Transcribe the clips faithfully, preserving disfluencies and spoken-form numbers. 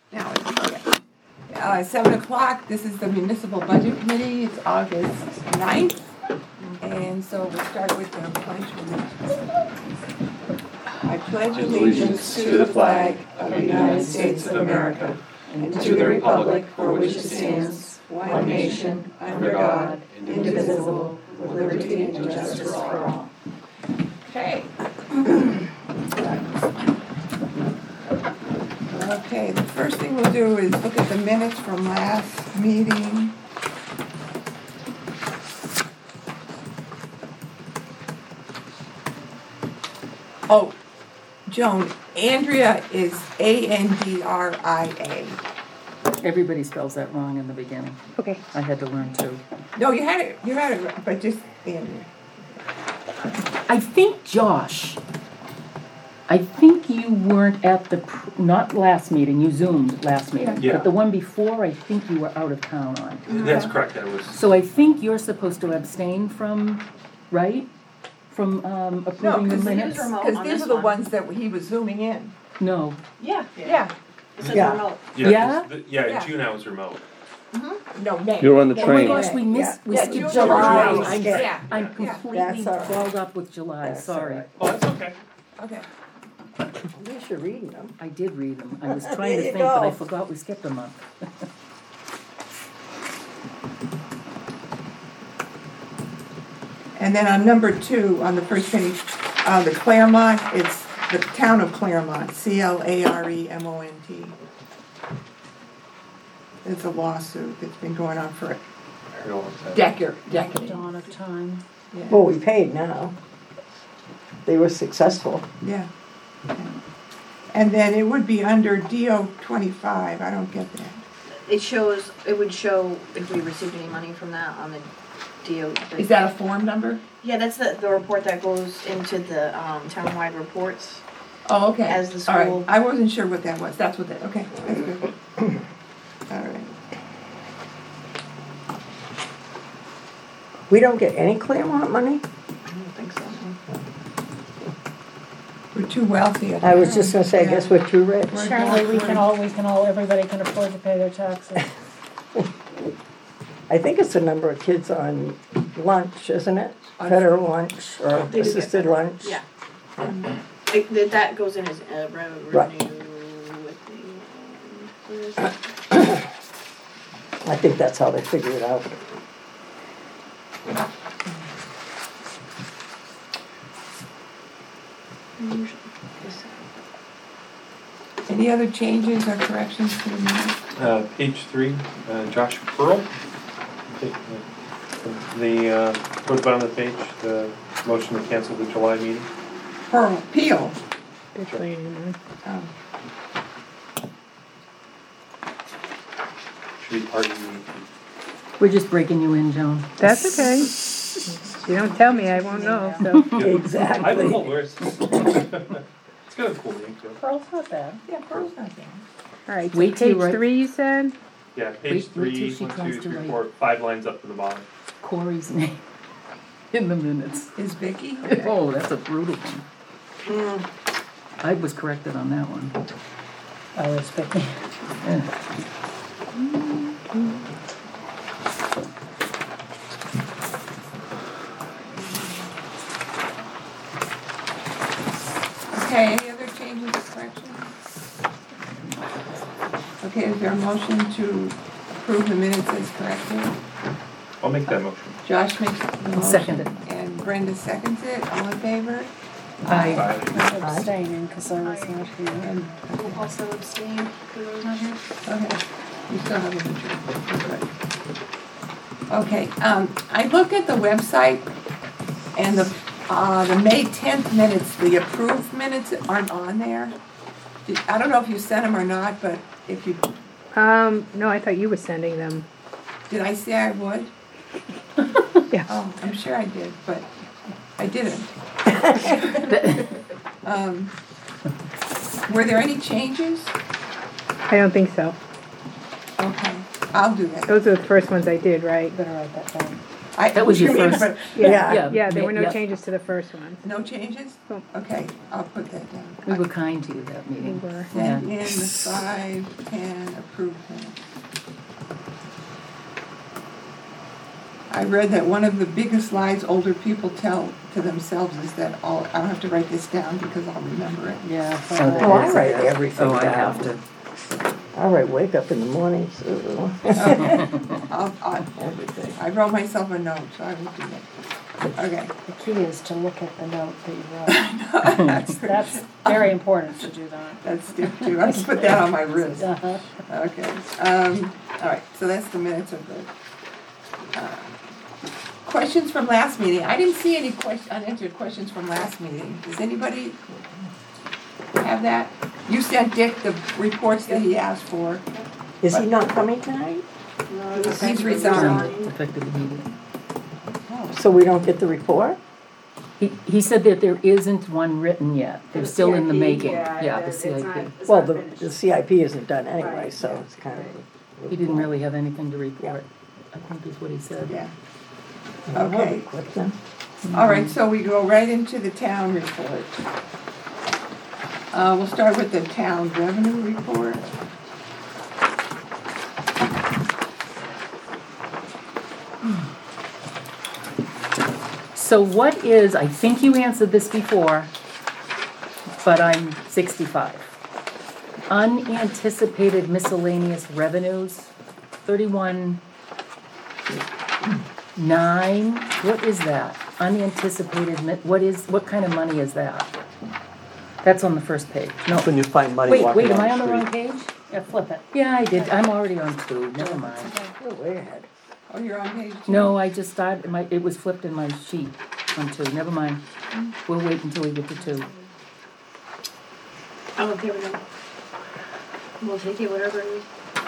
Now, it's, uh, seven o'clock, this is the Municipal Budget Committee, it's August ninth. And so we'll start with the pledge of allegiance. I pledge allegiance to the flag of the United States of America and to the republic for which it stands, one nation, under God, indivisible, with liberty and justice for all. Okay. Okay, the first thing we'll do is look at the minutes from last meeting. Oh, Joan, Andrea is A N D R I A. Everybody spells that wrong in the beginning. Okay. I had to learn too. No, you had it, you had it, right, but just Andrea. I think, Josh, I think you weren't at the, pr- not last meeting, you Zoomed last meeting. Yeah. But the one before, I think you were out of town on. That's correct, that was, So I think you're supposed to abstain from, right? From um, No, approving the because minutes? these, remote 'cause on these this are the one. ones that he was zooming in. No. Yeah. Yeah. It says Yeah. remote. yeah, Yeah? this- the- yeah, Yeah. in June I was remote. No, May. You were on the May. Oh my train. gosh, we Yeah. missed, we Yeah, skipped June, July. July, I'm, yeah. I'm Yeah. completely That's all right. clogged up with July, That's all sorry. right. Oh, that's okay. Okay. At least you're reading them. I did read them. I was trying There to you think, but I go. forgot we skipped a month. And then on number two, on the first page, uh, the Claremont, it's the town of Claremont, C L A R E M O N T. It's a lawsuit that's been going on for a I heard all of that. decade, decade. Dawn of time. Yeah. Well, we paid now. They were successful. Yeah. And then it would be under D O twenty-five, I don't get that. It shows, it would show if we received any money from that on the D O. Is that a form number? Yeah, that's the, the report that goes into the, um, townwide reports. Oh, okay. As the All right. school- I wasn't sure what that was, that's what that, okay, that's good. All right. We don't get any Claremont money? I don't think so. We're too wealthy. I was just gonna say, I guess we're too rich. We're- Apparently, we can all, we can all, everybody can afford to pay their taxes. I think it's the number of kids on lunch, isn't it? On- Federal lunch or They do get assisted that. lunch? Yeah. It, that- that goes in as uh, revenue Right. with the, where is it? I think that's how they figure it out. Any other changes or corrections to the minutes? Uh, page three, uh, Josh Pearl. Okay, uh, The, uh, towards the bottom of the page, the motion to cancel the July meeting. Pearl, Peel. Oh. Should be part of the, We're just breaking you in, Joan. That's okay. You don't tell me, I won't know, so. I don't Exactly. know where it's. It's got a cool name to it. Pearl's not bad. Yeah, Pearl's not bad. All right, so Wait till you page wait. three, you said? Yeah, Wait- page wait till three, she one, tries two, to three, write. four, five lines up to the bottom. Corey's name in the minutes. Is Vicky? Oh, that's a brutal one. I was corrected on that one. I was picking. Okay, any other changes or corrections? Okay, is there a motion to approve the minutes as corrected? I'll make that motion. Josh makes the motion. Second it. And Brenda seconds it, all in favor? I, Aye. I'm abstaining because I was not here. And, We'll also abstain because I was not here. okay, you still have a majority. Okay, um, I looked at the website and the, uh, the May tenth minutes, the approved minutes aren't on there. Did- I don't know if you sent them or not, but if you, Um, no, I thought you were sending them. did I say I would? Yeah. Oh, I'm sure I did, but I didn't. Um, were there any changes? I don't think so. Okay, I'll do that. Those are the first ones I did, right? Better write that down. I- That was your you mean, first- but Yeah, Yeah, there were no yeah. changes to the first one. No changes? No. Okay, I'll put that down. We were kind to you that meeting. We were. Yeah. Send in the five, ten approved minutes. I read that one of the biggest lies older people tell to themselves is that all, I'll have to write this down because I'll remember it. Yeah. Oh, I write everything Oh, I have down. to. I write wake up in the morning, so, I'll, I'll, everything. I wrote myself a note, so I will do that. Okay. The key is to look at the note that you wrote. That's, That's very important to do that. that's stiff too. I just put that on my wrist. Uh-huh. Okay, um, all right, so that's the minutes of the, uh, questions from last meeting. I didn't see any question, unanswered questions from last meeting. Does anybody have that? You sent Dick the reports that he asked for. Is he not coming tonight? He's resigned. Effective immediately. So we don't get the report? He, he said that there isn't one written yet. They're still in the making. Yeah, the C I P. Well, the, the C I P isn't done anyway, so it's kind of. He didn't really have anything to report, I think is what he said. Yeah, I'll be okay. quick then. All right, so we go right into the town report. Uh, we'll start with the town revenue report. So what is, I think you answered this before, but I'm sixty-five. Unanticipated miscellaneous revenues, thirty-one nine, what is that? Unanticipated, mi- what is, what kind of money is that? That's on the first page, no. When you find money Wait, walking wait, am I down on the the wrong street. page? Yeah, flip it. Yeah, I did, I'm already on two, never mind. You're way ahead. Oh, you're on page two? No, I just started, my, it was flipped in my sheet on two, never mind. We'll wait until we get to two. I'm okay with it. We'll take it, whatever it is.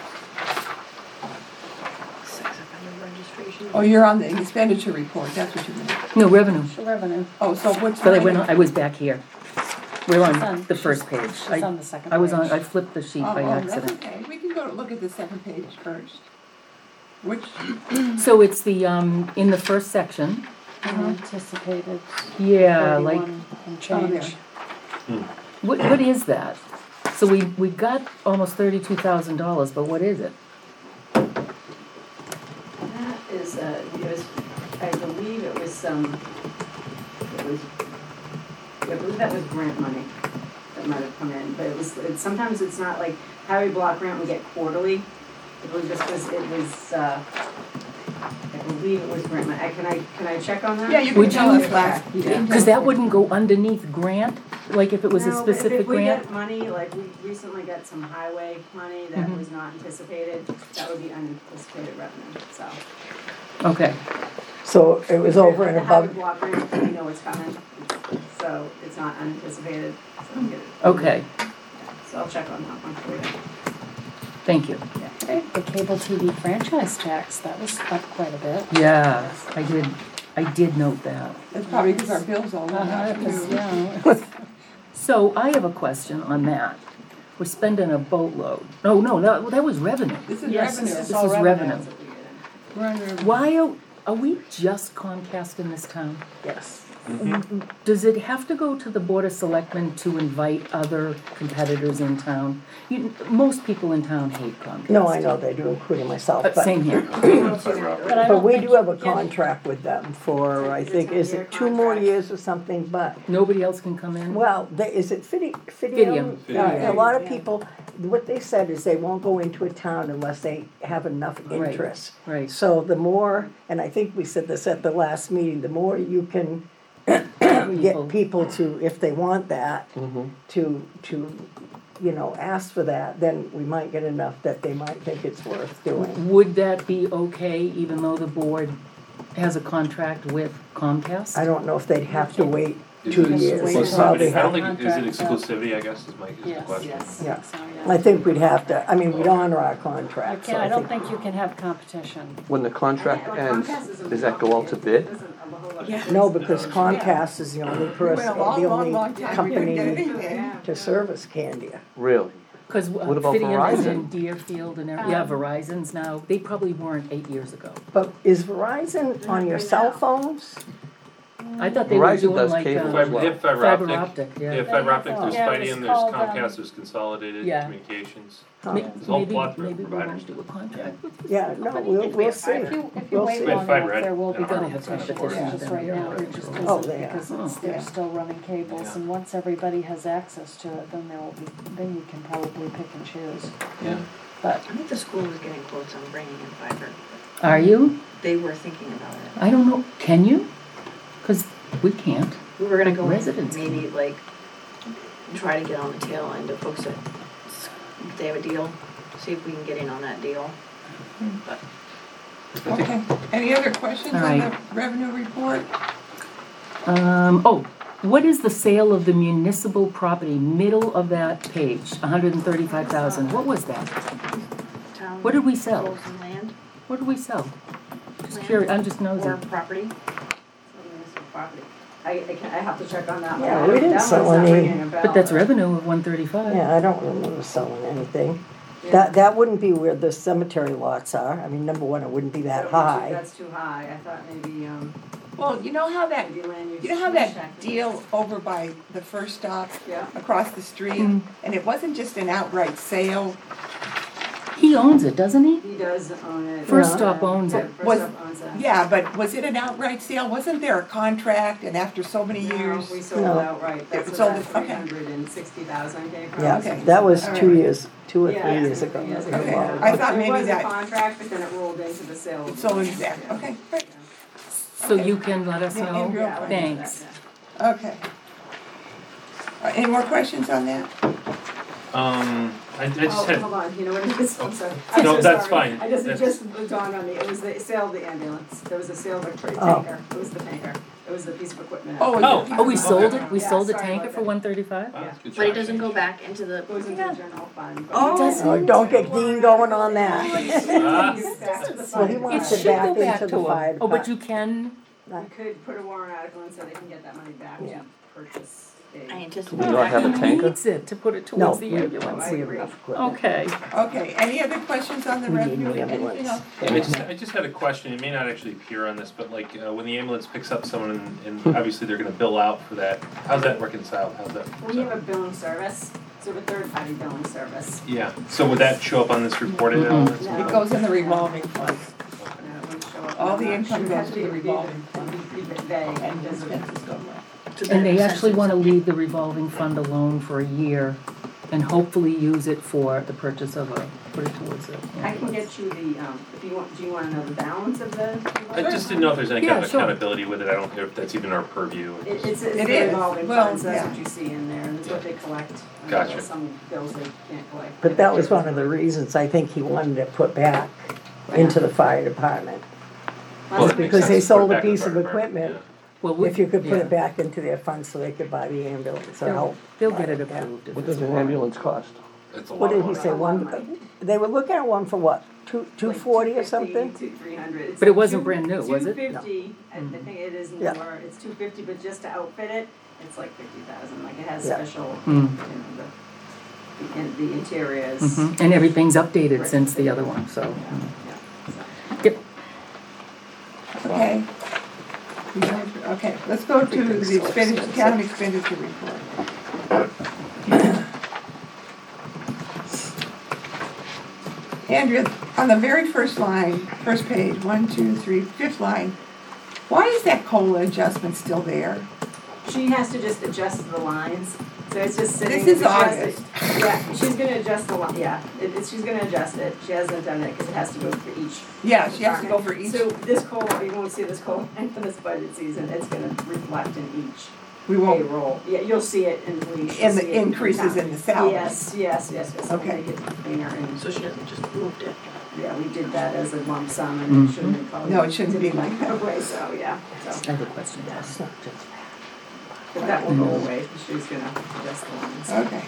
Sex offender registration. Oh, you're on the expenditure report, that's what you mean. No, revenue, The revenue. Oh, so what's? but I went, on- I was back here. We're It's on on- the first page. It's I, on the second I was page. on, I flipped the sheet Oh, by oh, that's accident. okay. We can go look at the second page first. Which, So it's the, um, in the first section, Unanticipated yeah, like, thirty-one and oh, there. change. what, what is that? So we, we got almost thirty-two thousand dollars, but what is it? That is, uh, it was, I believe it was, um, it was, I believe that was grant money that might have come in, but it was, it, sometimes it's not like Harry Block grant we get quarterly. I believe this was, it was, uh, I believe it was grant money. I- Can I, can I check on that? Yeah, you can Would tell you? us last. you can Cause tell that us. wouldn't go underneath grant, like if it was a No, but if- specific If we grant? get money, like we recently got some highway money that Mhm. was not anticipated, that would be unanticipated revenue, so. Okay, So it was over and The Howard above, Block grant, we know it's coming, so it's not unanticipated, so we'll get it. okay, So I'll check on that one for you. thank you. The cable T V franchise tax, that was up quite a bit. Yeah, I did, I did note that. That's probably because our bills all went Uh-huh, up 'cause, too. yeah. So I have a question on that. We're spending a boatload. No, no, that, that was revenue. This is Yes, revenue. this This all is revenue. revenue. We're under- Why are, are we just Comcast in this town? yes. Does it have to go to the Board of Selectmen to invite other competitors in town? You, most people in town hate Comcast. No, I know they do, including myself, Uh, but, Same here. But I but don't we think do have a you can- contract with them for, I think, is it two more years or something, but, Nobody else can come in? well, they, is it Fidi, Fidium. Fidium? Uh, A lot of people, what they said is they won't go into a town unless they have enough Right. interest. Right. So the more, and I think we said this at the last meeting, the more you can get people to, if they want that, to, to, you know, ask for that, then we might get enough that they might think it's worth doing. Would that be okay even though the board has a contract with Comcast? I don't know if they'd have to wait Is two it years. They'd exclusivity? probably I don't have, think, is it exclusivity, I guess, is my, is the Yes, question. Yes. yeah. So, I yeah. think we'd have to, I mean, we'd honor our You contract, so can't, I I don't think. think you can have competition. When the contract Yeah, ends, Comcast isn't does that go out to bid? Doesn't a whole lot- Yeah. No, because Comcast is the only We person, went a long, the long, only long time. We couldn't company get anything. Yeah. to service Candia. Really? Cause What about Fidium is Verizon? in Deerfield and, every- yeah, Verizon's now, they probably weren't eight years ago. But is Verizon on your cell phones? I thought they were Verizon doing does like, cable um, as Fiber, well. they have fiber fiber optic. optic, They yeah. have fiber optic, there's Yeah, it was Fidium, there's called, um, Comcast, there's Consolidated Yeah. Communications. Huh. May- There's a whole Maybe, plethora of maybe we providers. won't do a contract with this Yeah, no, company we'll, if we we'll have see. If you, if We'll you wait see. They have long fiber, enough, there will be right? Gotta have competition, competition, it's just then right we now, are. there just Oh, isn't, they are. because Oh. it's, they're Yeah. still running cables, Yeah. and once everybody has access to it, then there will be, then you can probably pick and choose. Yeah. But, I think the school was getting quotes on bringing in fiber. Are you? They were thinking about it. I don't know, can you? Cause we can't. We were gonna go Residents and maybe like try to get on the tail end of folks that s- they have a deal, see if we can get in on that deal. But Okay, any other questions All on the right. revenue report? Um, oh, what is the sale of the municipal property, middle of that page, hundred and thirty-five thousand, what was that? town. What did we sell? Sold some land What did we sell? Just Land. curious, I'm just or nosy. property. Municipal property. I, I can, I have to check on that one. Yeah, I we don't- didn't that sell one's not any- ringing a bell. But that's revenue of one thirty-five. Yeah, I don't remember selling anything. Yeah. That, that wouldn't be where the cemetery lots are. I mean, number one, it wouldn't be that That would be too- high. That's too high, I thought maybe, um, Well, you know how that, maybe land use. you know how check. that deal over by the first stop Yeah. across the street? Mm. And it wasn't just an outright sale, He owns it, doesn't he? He does own it. First Yeah. Stop owns Yeah, it. First Was- Stop owns it. yeah, but was it an outright sale? Wasn't there a contract and after so many No, years? we sold No. outright, It that's was where sold- that three okay. hundred and sixty thousand came from. Yeah, Okay. that was All two right. years, two or Yeah, three yeah, years ago. yes, That was Okay. a while I ago. thought maybe It was a that- contract, but then it rolled into the sale. So is that, Yeah. okay, great, So you can let us Yeah, know? Andrew. Yeah, we'll do Thanks. that, okay. Uh, Any more questions on that? Um, I, I yeah. just Oh, had, hold on, you know what it is? I'm sorry. No, I'm so that's sorry. fine. I just, it That's- just dawned on me, it was the sale of the ambulance, there was a sale of a tra- Oh. tanker, it was the tanker, it was the piece of equipment. Oh, Oh, is it- Oh, we sold it? We Yeah, sold the sorry tanker about for that. one thirty-five? oh, that's good But it job. doesn't go back into the. It goes into the general fund. but Oh. we- Does Oh, don't get Dean going on that. Ah. Give it back to the Well, fire he It wants department. it should go back back into to the fire him. Oh, but you department. can, We could put a warrant article in so they can get that money back to purchase I a. anticipate. Do we not have a he tanker? needs it to put it No, towards the we ambulance. we have enough equipment. Okay. Okay, any other questions on the We need revenue? an Anything ambulance. else? I just, I just had a question, it may not actually appear on this, but like, uh, when the ambulance picks up someone and, and obviously they're gonna bill out for that, how's that reconciled, how's that? We have a billing service, so a third party billing service. Yeah, so would that show up on this report at all? Mm-mm. No. It goes in the revolving fund. Okay. No, it wouldn't show up. All the I'm not income sure. goes It'd to the be- revolving fund. It'd be vague, And because of- expenses go away. And they actually wanna leave the revolving fund alone for a year and hopefully use it for the purchase of a, put it towards it. I can get you the, um, if you want, do you wanna know the balance of the? I just didn't know if there's any kind Yeah, of sure. accountability with it, I don't know if that's even our purview. It, it's, it's It the is. revolving Well, fund, so that's yeah. what you see in there, and it's what they collect. Uh, Gotcha. Some bills they can't collect. But that was one of the reasons I think he wanted to put back into the fire department. Well, Just it makes because they sense to put it sold a back in the piece of fire department, equipment, Well, we- if you could put yeah. it back into their fund so they could buy the ambulance or They'll, help. they'll get it Yeah. approved. if What it's does an warranted. ambulance cost? yeah. It's a What lot of did he money. say, A lot of one, money. they were looking at one for what, two, two forty or something? Two, three hundred. But it wasn't brand new, was it? Two fifty, I No. think it is Yeah. more, it's two fifty, but just to outfit it, it's like fifty thousand, like it has Yeah. special, Mm. you know, the, the, in- the interiors. Mhm. And everything's updated Right. since the other one, so. Yeah, yeah, so. Yep. Okay. Okay, let's go to the expenditure, town expenditure report. Andrea, on the very first line, first page, one, two, three, fifth line, why is that COLA adjustment still there? She has to just adjust the lines, so it's just sitting. This is she has to- August. Yeah, she's gonna adjust the line, yeah, it, it's, she's gonna adjust it, she hasn't done it, cause it has to go for each. Yeah, she has to go for each, So this COLA, you won't see this COLA for this budget season, it's gonna reflect in each we won't, payroll. Yeah, you'll see it in police. in you'll see the it in increases town. in the salary. Yes, yes, yes, yes. Okay. Make it cleaner and, So she doesn't just moved it. yeah, we did that as a lump sum and it shouldn't have probably. No, it shouldn't be like that. Okay, so, yeah, so, I have a question. That's not just but that will go away, she's gonna adjust the lines. Okay,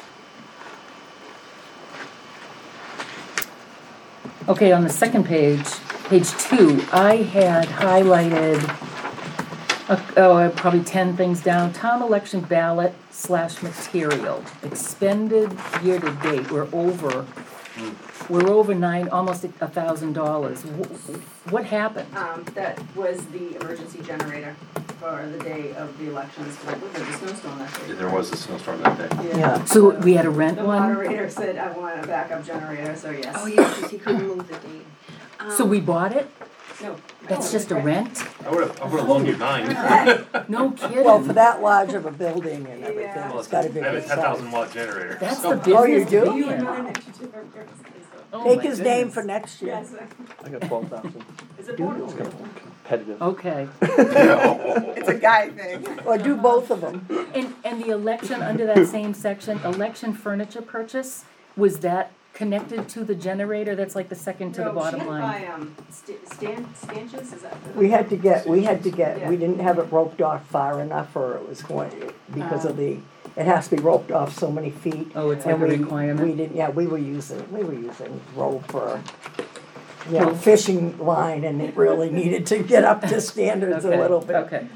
Okay, on the second page, page two, I had highlighted Uh, oh, uh, probably ten things down. Town election ballot slash material. Expended year to date, we're over, we're over nine, almost a thousand dollars. What happened? Um, that was the emergency generator for the day of the elections, like, look at the snowstorm that day. There was a snowstorm that day. Yeah. So we had to rent The one? moderator said, I want a backup generator, so yes. Oh, yeah, because he couldn't move the date. So Um, we bought it? No. That's just a rent? I would have, I would have loaned you nine. No kidding? Well, for that large of a building and everything, Yeah. it's gotta be I have a good ten thousand size. watt generator. That's so- the Oh, you business to do? be You and in. mine next to your birthday, Oh Take my his name goodness. for next year. Yes, I got twelve thousand. is it portable? Competitive. Okay. It's a guy thing. Or do both of them. And, and the election, under that same section, election furniture purchase, was that connected to the generator? That's like the second to the bottom No, line. she had by, um, st- stan- stanchions, is that? the- We had to get, we had to get, Yeah. we didn't have it roped off far enough or it was going, because of the, it has to be roped off so many feet. Oh, it's like And a we, requirement? we didn't, yeah, we were using, we were using rope or, you know, Well- fishing line and it really needed to get up to standards a Okay, little bit. Okay.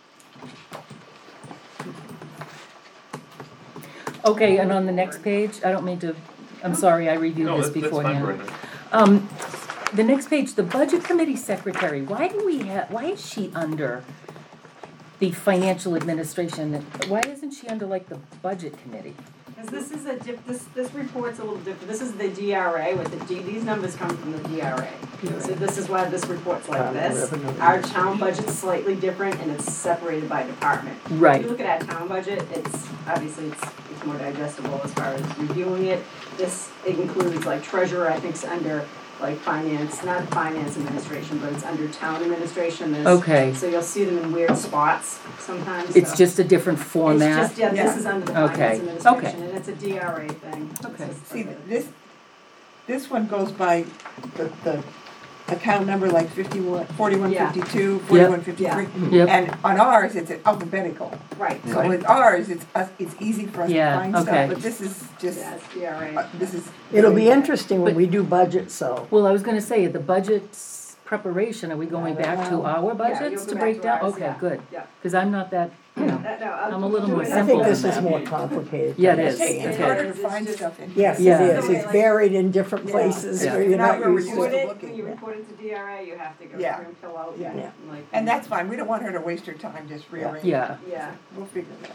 Okay, and on the next page, I don't mean to, I'm sorry, I reviewed No, this that- that's fine, beforehand. Brenda. Um, the next page, the budget committee secretary, why do we have, why is she under the financial administration? Why isn't she under like the budget committee? Cause this is a diff, this, this report's a little different, this is the D R A with the D, these numbers come from the D R A. So this is why this report's like Town this. revenue. Our town budget's slightly different and it's separated by department. Right. If you look at our town budget, it's, obviously it's, it's more digestible as far as reviewing it. This, it includes like treasurer, I think's under like finance, not finance administration, but it's under town administration. There's- Okay. So you'll see them in weird spots sometimes. It's so- just a different It's format? just, yeah, Yeah. this is under the Okay, finance okay. administration, and it's a D R A thing. Okay. It's just See, like this, this one goes by the, the account number like fifty-one, forty-one Yeah. fifty-two, forty-one fifty-three. Yep. And on ours, it's alphabetical. a- Right, So right. with ours, it's, us- it's easy for us to Yeah, find okay. stuff, but this is just, Yeah, it's D R uh, A. this is. It'll be interesting when But- we do budget, so. Well, I was gonna say, the budget's preparation, are we going back to our Yeah, budgets you'll to go back break to down? ours, Okay, yeah. good. Yeah. Cause I'm not that, you know, That- no, I'll- I'm a little more do it. I simple think this than is that. more complicated. Yeah, it than is. this. It's Okay. harder to It's find just- stuff in here. Yes, it Yeah. is. It's buried in different Yeah. places Yeah. where you're not Not where used we're to. Report used it, looking. when you report it to D R A, you have to go Yeah. through and fill out, Yeah. and Yeah. like. And that's fine, we don't want her to waste her time just rearranging. yeah. Yeah. We'll figure it out.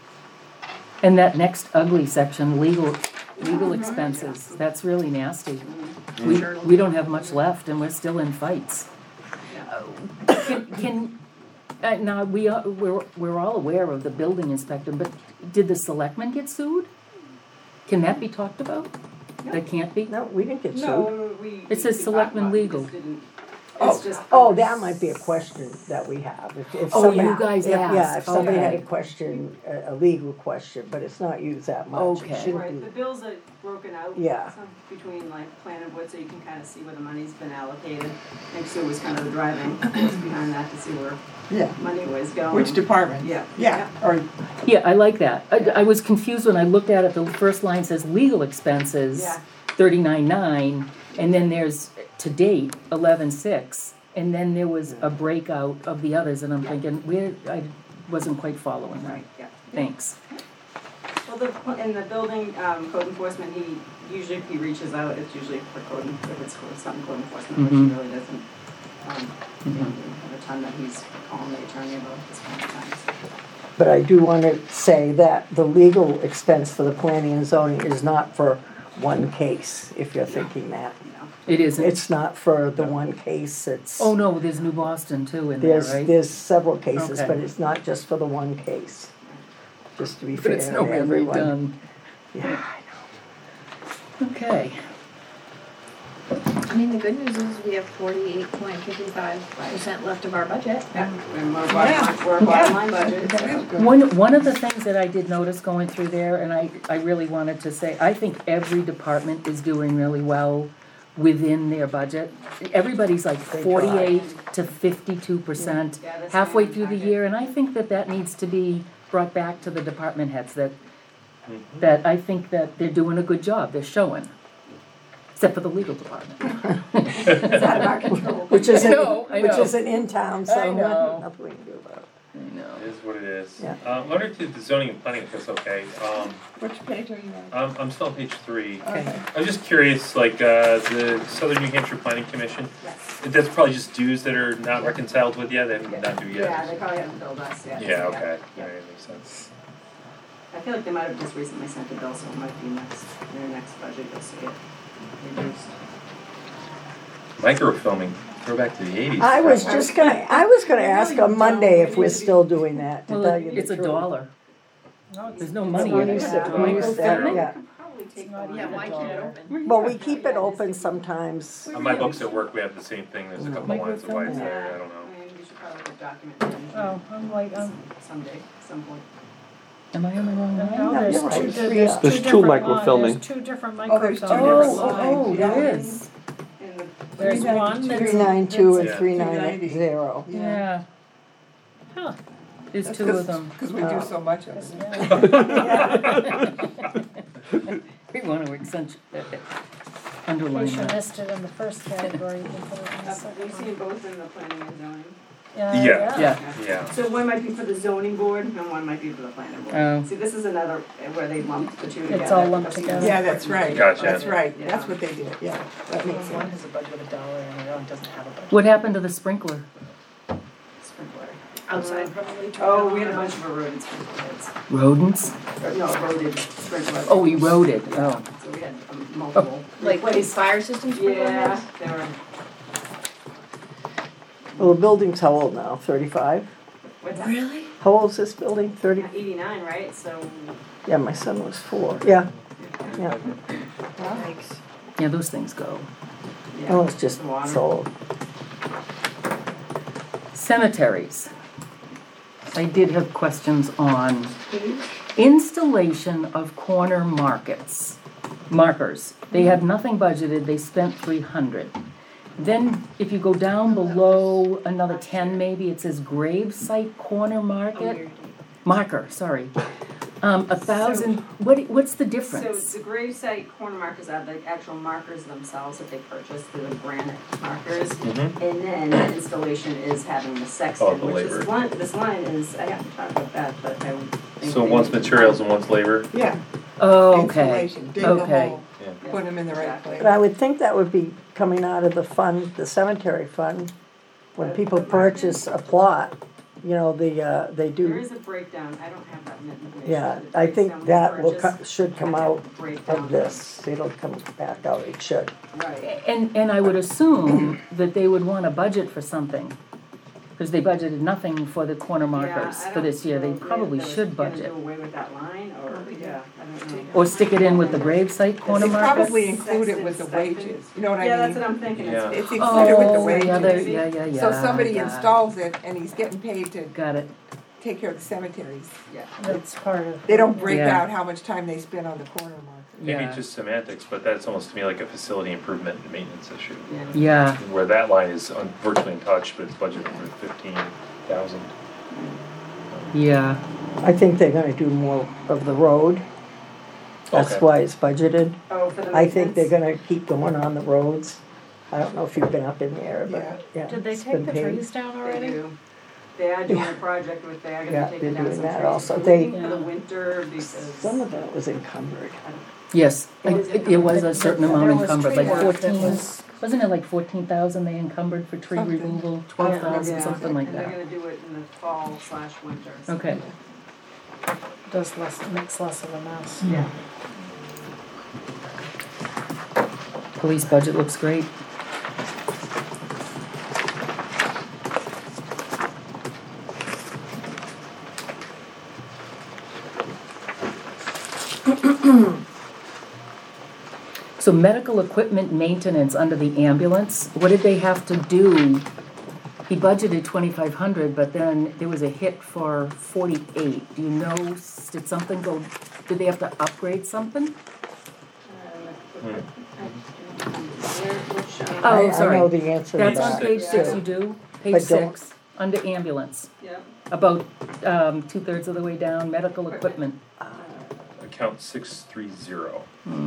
And that next ugly section, legal, legal expenses, that's really nasty. We, we don't have much left and we're still in fights. Can, can, uh, now, we are, we're, we're all aware of the building inspector, but did the selectmen get sued? Can that be talked about? That can't be? No, we didn't get sued. No, we. It says we selectmen talked about it, we legal. just didn't- Oh. It's just. Oh, that might be a question that we have. If, if Oh, somebody- you guys if- Yeah, asked, if somebody had okay. a question, a, a legal question, but it's not used that much. It Okay. shouldn't Right, be. the bills are broken out. Yeah. some Between like plan and wood, so you can kind of see where the money's been allocated. I think Sue was kind of the driving force behind that to see where Yeah, money was going. which department? Yeah. Yeah, or, Yeah, I like that. I, I was confused when I looked at it, the first line says legal expenses, Yeah. thirty-nine nine, and then there's to date, eleven six, and then there was a breakout of the others, and I'm thinking, where, I wasn't quite following that. Right, yeah. Thanks. Well, the, in the building, um, code enforcement, he, usually if he reaches out, it's usually for code, en- if it's for something code enforcement, which Mhm. he really doesn't. Um, you know, have a ton that he's calling the attorney about this kind of times. But I do want to say that the legal expense for the planning and zoning is not for one case, if you're thinking that. You know, It isn't. It's not for the one case, it's, Oh, no, there's New Boston too in there, there's, right? there's several cases, Okay. but it's not just for the one case. Just to be But fair it's to nowhere everyone. redone. Yeah. Okay. I mean, the good news is we have forty-eight point five percent left of our budget. yeah, and we're a bottom line, we're a bottom line budget. that so- is good. One, one of the things that I did notice going through there, and I, I really wanted to say, I think every department is doing really well within their budget. Everybody's like They try. forty-eight to fifty-two percent Yeah, that's halfway the through the packet. year, and I think that that needs to be brought back to the department heads, that, that I think that they're doing a good job, they're showing. Except for the legal department. It's out of our control. Which isn't, I know, I which know. isn't in town, I so know. nothing we can do about it. I know. It is what it is. Yeah. Uh, I'm wondering if the zoning and planning, if that's okay. Um, Which page are you on? I'm, I'm still on page three. Okay. I was just curious, like, uh, the Southern New Hampshire Planning Commission, Yes. that's probably just dues that are not reconciled with yet, they haven't done due Yeah, yet? they probably haven't billed us yet. Yeah, okay, Yeah. alright, makes sense. I feel like they might have just recently sent a bill, so it might be next, in their next budget, you'll see it reduced. Microfilming, throwback to the eighties. I was just gonna, I was gonna ask on Monday if we're still doing that, to Well, tell you the it's a truth. dollar. No, it's- There's no it's money not in it. even Yeah, a we used to have- dollar. yeah. Probably take It's not one. even Yeah, why a keep it dollar. open? Well, we keep it open sometimes. On my books at work, we have the same thing, there's a couple lines of why it's there, I don't know. I mean, we should probably get document management. Oh, I'm like, um, Someday, some point. Am I on the wrong line? no, No, there's you're two, right. di- Three, there's uh, two There's two different lines, microfilming. there's two different Oh, there's microfilms. two Oh, different oh, oh, lines, there yeah. is. In the, There's Three one ninety-two. that's. Three nine two and Yeah. three nine zero. Yeah. Huh. There's two of them. Because we do so much of it. Yeah. We want to accent, uh, In underline case you that. missed it in the first category, you can put it in the uh, second we've one. seen both in the planning and zoning. Yeah, Yeah. Yeah, Yeah, So one might be for the zoning board and one might be for the planning board. Oh. See, this is another uh, where they lumped the two together. all lumped because together. Yeah, that's right. Gotcha. That's right. Yeah. That's what they did, yeah. That makes One sense. has a budget of a dollar and the other one doesn't have a budget. what happened to the sprinkler? Sprinkler. Outside. Probably turn Oh, it we had a on. bunch of eroded sprinkler heads. Rodents? Or, no, eroded sprinkler. Oh, eroded, Yeah, oh. so we had um, multiple. Like replaced. fire systems? Yeah, they were, Well, the building's how old now, thirty-five? what's that? Really? How old's this building, thirty? Eighty-nine, right, so. Yeah, my son was four, yeah, yeah, Thanks. Yeah, those things go. yeah. oh, it's just Water. so old. Cemeteries. I did have questions on installation of corner markets, markers. They had nothing budgeted, they spent three hundred. Then if you go down below another ten maybe, it says grave site corner market, marker, sorry. Um, a thousand, what, what's the So difference? the gravesite corner markers are the actual markers themselves that they purchased, they're the granite markers. Mhm. And then the installation is having the Oh, sexton, the which is labor. one, this line is, I have to talk about that, but I would think. so they one's would- materials and one's labor? Yeah. Oh, okay, Installation, dig the okay. hole, Yeah. put them in the right Exactly. place. But I would think that would be coming out of the fund, the cemetery fund, when people purchase a plot, you know, the, uh, they There do, is a breakdown, I don't have that information. yeah, It I breaks think down that the will, purchase. co- should come I have out to break down of this, it'll come back out, it should. Right. And, and I would assume that they would want a budget for something, because they budgeted nothing for the corner markers Yeah, I for this year, they don't know if probably they was should gonna budget. do away with that line, or, yeah, I don't know. Or stick it in with the gravesite corner They markers? probably include it with the wages, you know what I mean? Yeah, that's what I'm thinking, Yeah. it's, It's included with the Oh, yeah, there- wages. yeah, yeah, yeah. So somebody yeah. installs it and he's getting paid to Got it, take care of the cemeteries. yeah. That's part of. They don't break Yeah. out how much time they spend on the corner markers. Maybe Yeah. it's just semantics, but that's almost to me like a facility improvement and maintenance issue. Yeah. yeah, Where that line is un- virtually untouched, but it's budgeted for fifteen thousand. yeah, I think they're gonna do more of the road, that's Okay. why it's budgeted. Oh, for the I think they're maintenance? gonna keep going on the roads. I don't know if you've been up in there, but, yeah. Did they it's take been the paved. trees down They already? do. They are doing Yeah. a project with, they are Yeah, gonna take they're down doing some that trees. also. We're They- waiting for the winter because. Some of that was encumbered. yes, What is it? it, it was a certain There amount was encumbered, tree like work that fourteen, was- wasn't it like fourteen thousand they encumbered for tree Something. removal, twelve thousand, Yeah, something like And they're that? gonna do it in the fall slash winter. so- Okay, Does less, makes less of a mess. Yeah. police budget looks great. So medical equipment maintenance under the ambulance, what did they have to do? He budgeted twenty-five hundred, but then there was a hit for forty-eight. Do you know, s- did something go, did they have to upgrade something? Where, which, um, Oh, I- I sorry. know the answer to That's that. on page six, you do? Page I don't. six, under ambulance, Yep. about um, two-thirds of the way down, medical equipment. Account six three zero.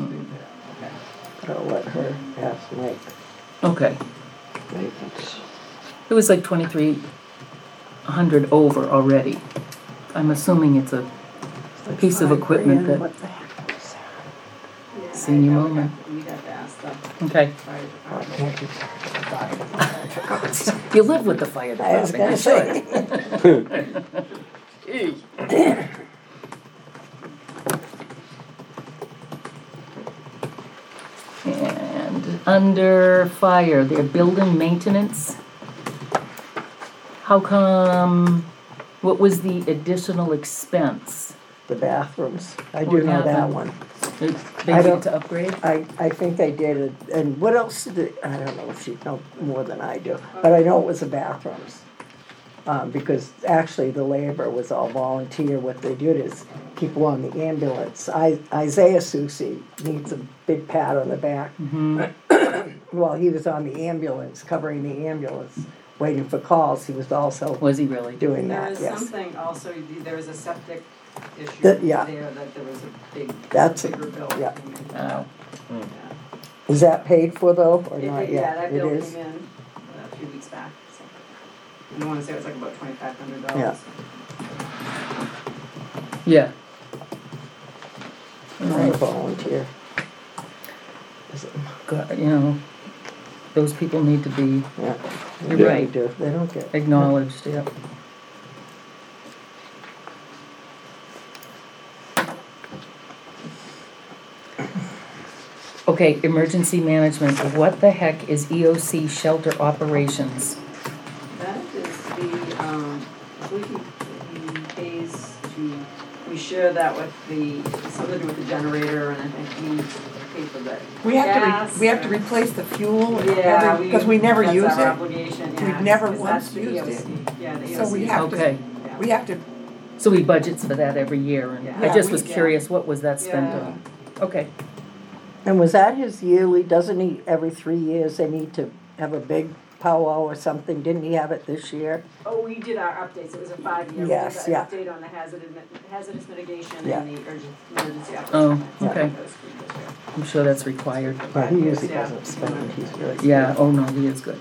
I'll let her ask Mike. Okay, Maintenance. it was like twenty-three, a hundred over already. I'm assuming it's a piece of Five equipment grand, that, what the heck was that? Yeah, Senior I know, moment. We'd have to ask the okay. fire Oh, I department. can't be fire department, for God's sake. You live with the fire I was department, gonna you say. should. And under fire, their building maintenance. How come, what was the additional expense? The bathrooms, I do What know that happened? one. They I they don't- need to upgrade? I, I think they did it, and what else did it, I don't know if you know more than I do, but I know it was the bathrooms. Um, because actually the labor was all volunteer, what they did is people on the ambulance. I, Isaiah Susi needs a big pat on the back. While he was on the ambulance, covering the ambulance, waiting for calls, he was also Was he really? doing There that, was yes. something also, there was a septic issue That- yeah. there, that there was a big, That's it, bigger bill. yeah. Oh, Is that paid for though, or It- not it- yet? Yeah, that It bill is? came in uh, a few weeks back, so. And I wanna say it was like about twenty-five hundred Yeah. dollars. yeah. Right, volunteer. Is it- God, you know, those people need to be Yeah. You're They right. do, they don't get. acknowledged, yeah. Okay, emergency management, what the heck is E O C shelter operations? That is the, um, I believe he, he pays to, we share that with the, something to do with the generator, and I think we pay for the We have to, gas. re- we have to replace the fuel Yeah, we. because we never that's use our it. obligation, yeah. We've never 'cause once that's the used E O it. C. Yeah, the So we E O C. have to- Okay, Yeah. We have to, so he budgets for that every year, and I Yeah. just Yeah, was we- curious, what was that spent Yeah. on? Okay, And was that his yearly, doesn't he, every three years, they need to have a big powwow or something, didn't he have it this year? Oh, we did our updates, it was a five-year, we did Yes, an yeah. update on the hazard, hazardous mitigation Yeah. and the urgent, emergency Oh, operations. Yeah. okay. I'm sure that's required. But he usually Yeah. doesn't spend, he's really. Yeah, oh no, he is good.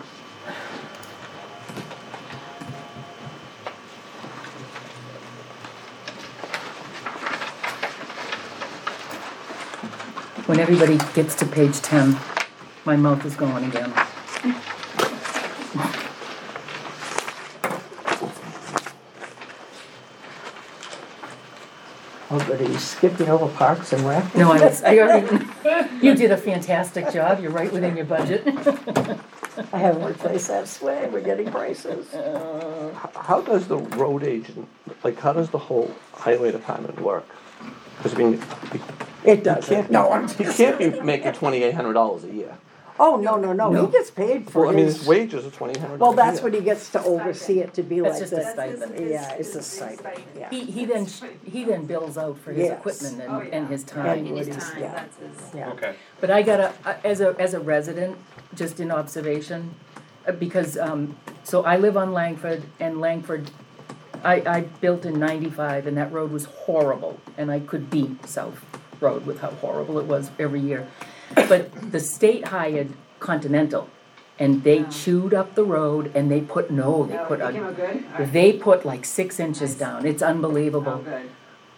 When everybody gets to page ten, my mouth is going again. Oh, but he's skipping over Parks and Rec. No, I was, I already, you did a fantastic job, you're right within your budget. I haven't replaced that sway, we're getting prices. How does the road agent, like, how does the whole highway department work? Because, I mean, It he doesn't, can't, no, I'm, he can't be making twenty-eight hundred dollars a year. oh, no, no, no, No. he gets paid for Well, I mean, his his, wages are twenty-eight hundred well, dollars a year. that's what he gets to oversee it to be That's like just a that. stipend. Yeah, it's a stipend, yeah. He, he then, he then bills out for his Yes. equipment Oh, and, yeah. and his And time. what His he's- time, yeah. that's his. Yeah. Okay. But I got a, as a, as a resident, just in observation, uh, because, um, so I live on Langford, and Langford, I, I built in ninety-five, and that road was horrible, and I could beat South Road with how horrible it was every year. But the state hired Continental, and they Yeah. chewed up the road, and they put, no, they Oh, put it came a, out good? All right. they put like six inches down, it's Oh, unbelievable. good.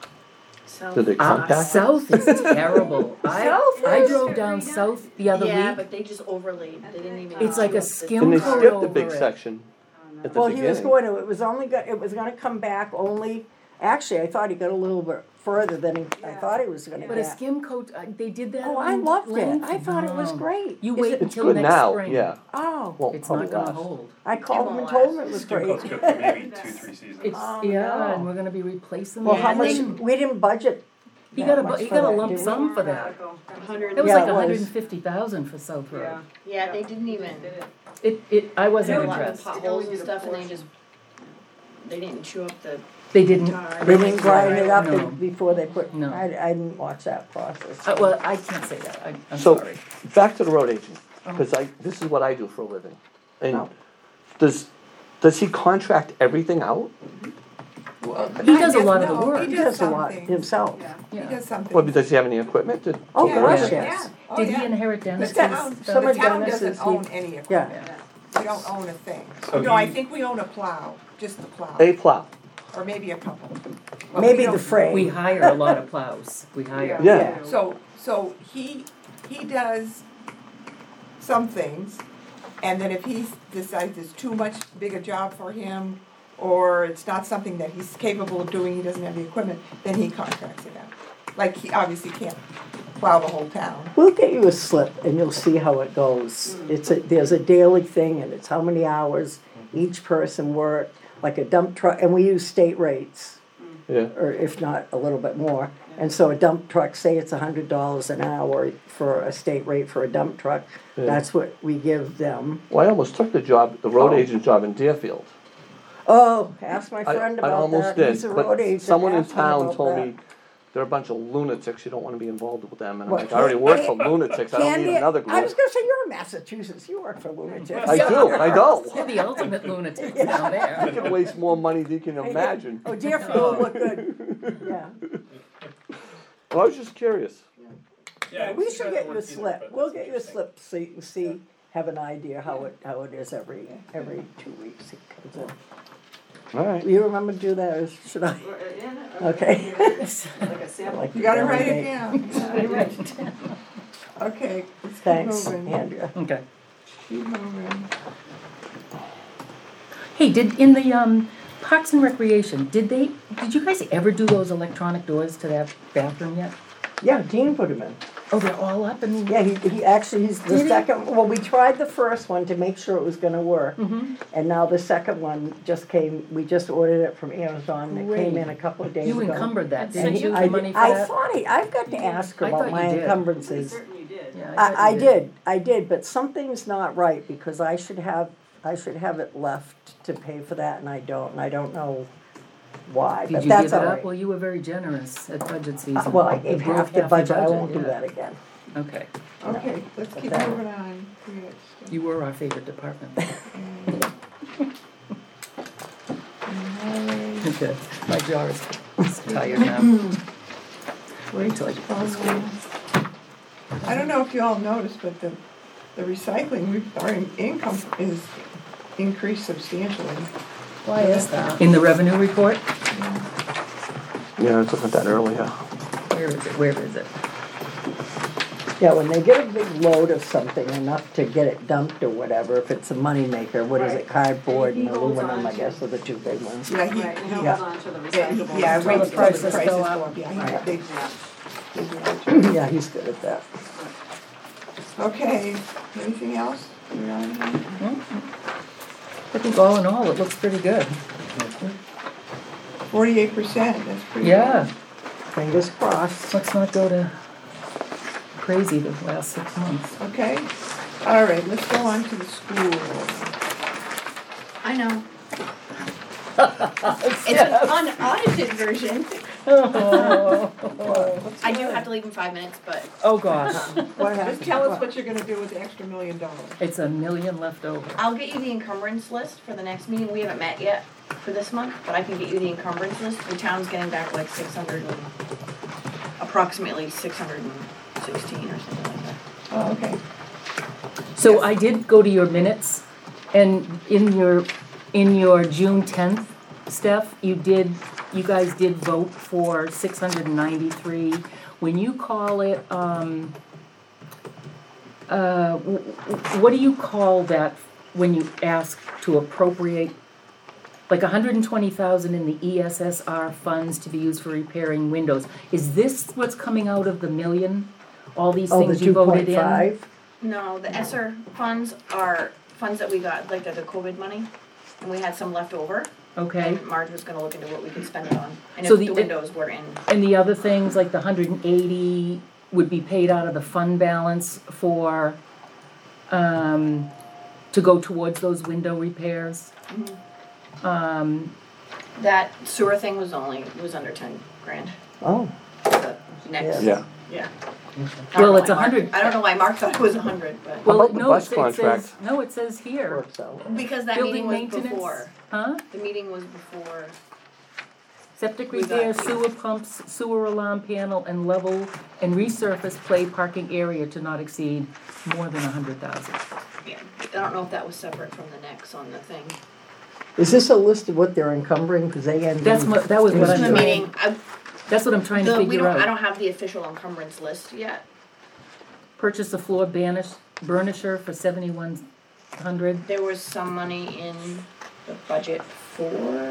Did they Uh, contact? South is terrible. I, South I is- drove down South the other Yeah, week. but they just overlaid, they didn't even. It's like a do the- skim And they coat skipped the big over it. section at the Well, he was beginning. going to, it was only, go- it was gonna come back only, actually, I thought he got a little bit further than he, I thought he was gonna But a get. skim coat, uh, they did that Oh, I on loved it, I Langford. thought it was No. great. You Is wait it- It's until good next now, spring. yeah. Oh, Won't It's probably not gonna last. hold. I called him and won't told him last. it was Skim great. coat's good for maybe two, three seasons. It's, Oh, yeah, no. and we're gonna be replacing Well, that. how And much, then we didn't budget He that got a, much he for got a that, lump did we? sum for that. Article. Hundred. It was Yeah, like it was. hundred and fifty thousand for South Yeah. Road. Yeah, they didn't even, Did it. It, it, I there wasn't were a lot of impressed. potholes and stuff, and they just, they didn't chew up the They didn't, tar. They didn't grind it up No. before they put, No. I, I didn't watch that process. uh, well, I can't say that, I, I'm So, sorry. back to the road agent, because I, this is what I do for a living. And Oh. does, does he contract everything out? He does a lot of the No, work. He does does a some lot things. himself. Yeah. He Yeah. does something. Well, does he have any equipment to? Oh, Yeah, gosh, yeah, yes. yeah. Oh, Did he yeah. inherit The Dennis's? town, Some the of town Dennis's doesn't he- own any Yeah. equipment. Yeah. We don't own a thing. So No, I he- think we own a plow. just the plow, A plow. or maybe a couple. But we Maybe don't- the frame. We hire a lot of plows, we hire. Yeah. So, so he, he does some things, and then if he decides it's too much big a job for him, or it's not something that he's capable of doing, he doesn't have the equipment, then he contracts it out. Like, he obviously can't plow the whole town. We'll get you a slip and you'll see how it goes. It's a, there's a daily thing and it's how many hours each person worked, like a dump truck, and we use state rates, Yeah. or if not a little bit more. And so a dump truck, say it's a hundred dollars an hour for a state rate for a dump truck, Yeah. that's what we give them. Well, I almost took the job, the road Oh. agent job in Deerfield. Oh, ask my I, friend I about almost that. He's did, a but road agent. someone in Ask him town about told that. me they're a bunch of lunatics, you don't wanna be involved with them, and I'm What, like, I already work for Candy- lunatics, I don't need Candy- another I was group. gonna say, you're in Massachusetts, you work for lunatics. I do, I know. They're the ultimate lunatics down I there. can waste more money than you can imagine. Oh, Deerfield look good, yeah. Well, I was just curious. Yeah, we should get you a slip, we'll get you a slip, so you can see, have an idea how it, how it is every, every two weeks it comes in. All right. You remember to do that, or should I? Okay. Like a sample. You gotta write it Okay. down. Okay, let's keep Thanks, moving. Andrea. Okay. Keep moving. Hey, did, in the, um, Parks and Recreation, did they, did you guys ever do those electronic doors to that bathroom yet? Yeah, Dean put him in. Oh, they're all up and. Yeah, he, he actually, he's the Did he? second, well, we tried the first one to make sure it was gonna work. Mhm. And now the second one just came, we just ordered it from Amazon, it came in a couple of days ago. You encumbered that, And didn't he- you, I the money did- for I that? thought he, I've got to ask her I about thought my you did. encumbrances. Certain you did. Yeah, thought I, I you did, I did, but something's not right, because I should have, I should have it left to pay for that, and I don't, and I don't know why, Did but you that's give it all up? right. Well, you were very generous at budget season. Uh, Well, I You gave broke half the your budget, I won't do yeah. that again. Okay, Okay, let's keep that- moving on. Yes. you were our favorite department. Okay, my jaw is tired now. Wait till I get to school. I don't know if you all noticed, but the, the recycling, we, our in- income is increased substantially. Why is that? In the revenue report, Yeah, I was looking at that earlier. where is it, where is it? Yeah, when they get a big load of something, enough to get it dumped or whatever, if it's a moneymaker, what is it, cardboard and He holds aluminum, I on guess, to- are the two big ones. Yeah, he, Right, and he- he Yeah. holds on to the yeah, he- recyclables. yeah, Until wait the till prices the prices go go up. up, yeah, Right. he, they, Yeah. they do. Yeah, he's good at that. Okay, anything else? We're on here? I think all in all, it looks pretty good. Forty-eight percent, that's pretty good. Yeah, Fingers crossed. let's not go to crazy the last six months. Okay, all right, let's go on to the school. I know. It's an unaudited version. I do have to leave in five minutes, but Oh, gosh, What happened? Just tell us what you're gonna do with the extra million dollars. it's a million left over. I'll get you the encumbrance list for the next meeting. We haven't met yet for this month, but I can get you the encumbrance list. The town's getting back like six hundred and, approximately six hundred and sixteen or something like that. Oh, okay. So I did go to your minutes, and in your, in your June tenth, Steph, you did, you guys did vote for six hundred and ninety-three. When you call it, um, uh, w- w- what do you call that when you ask to appropriate, like hundred and twenty thousand in the E S S R funds to be used for repairing windows? Is this what's coming out of the million? All these Oh, the things you two voted point in? five? No, the ESSER funds are funds that we got, like the, the COVID money, and we had some left over. Okay. And Marge was gonna look into what we could spend it on, and So if the- the windows were in. And the other things, like the hundred and eighty would be paid out of the fund balance for, um, to go towards those window repairs. Um, That sewer thing was only, was under ten grand. Oh, The next. Yeah. Yeah. Well, I don't know it's why a Mark- hundred- I don't know why Mark thought it was a hundred, but, well, about the no, bus it it contract? says, no, it says here, works out. because that building meeting was maintenance, before, huh? the meeting was before, Septic We got- repair, sewer pumps, sewer alarm panel, and level and resurface play parking area to not exceed more than a hundred thousand. yeah, I don't know if that was separate from the next on the thing. Is this a list of what they're encumbering, cause they end? That's what, that was what In the I'm, meeting, I, that's what I'm trying to the, we figure don't, I out. don't have the official encumbrance list yet. Purchase a floor banish, burnisher for seventy-one hundred. There was some money in the budget for,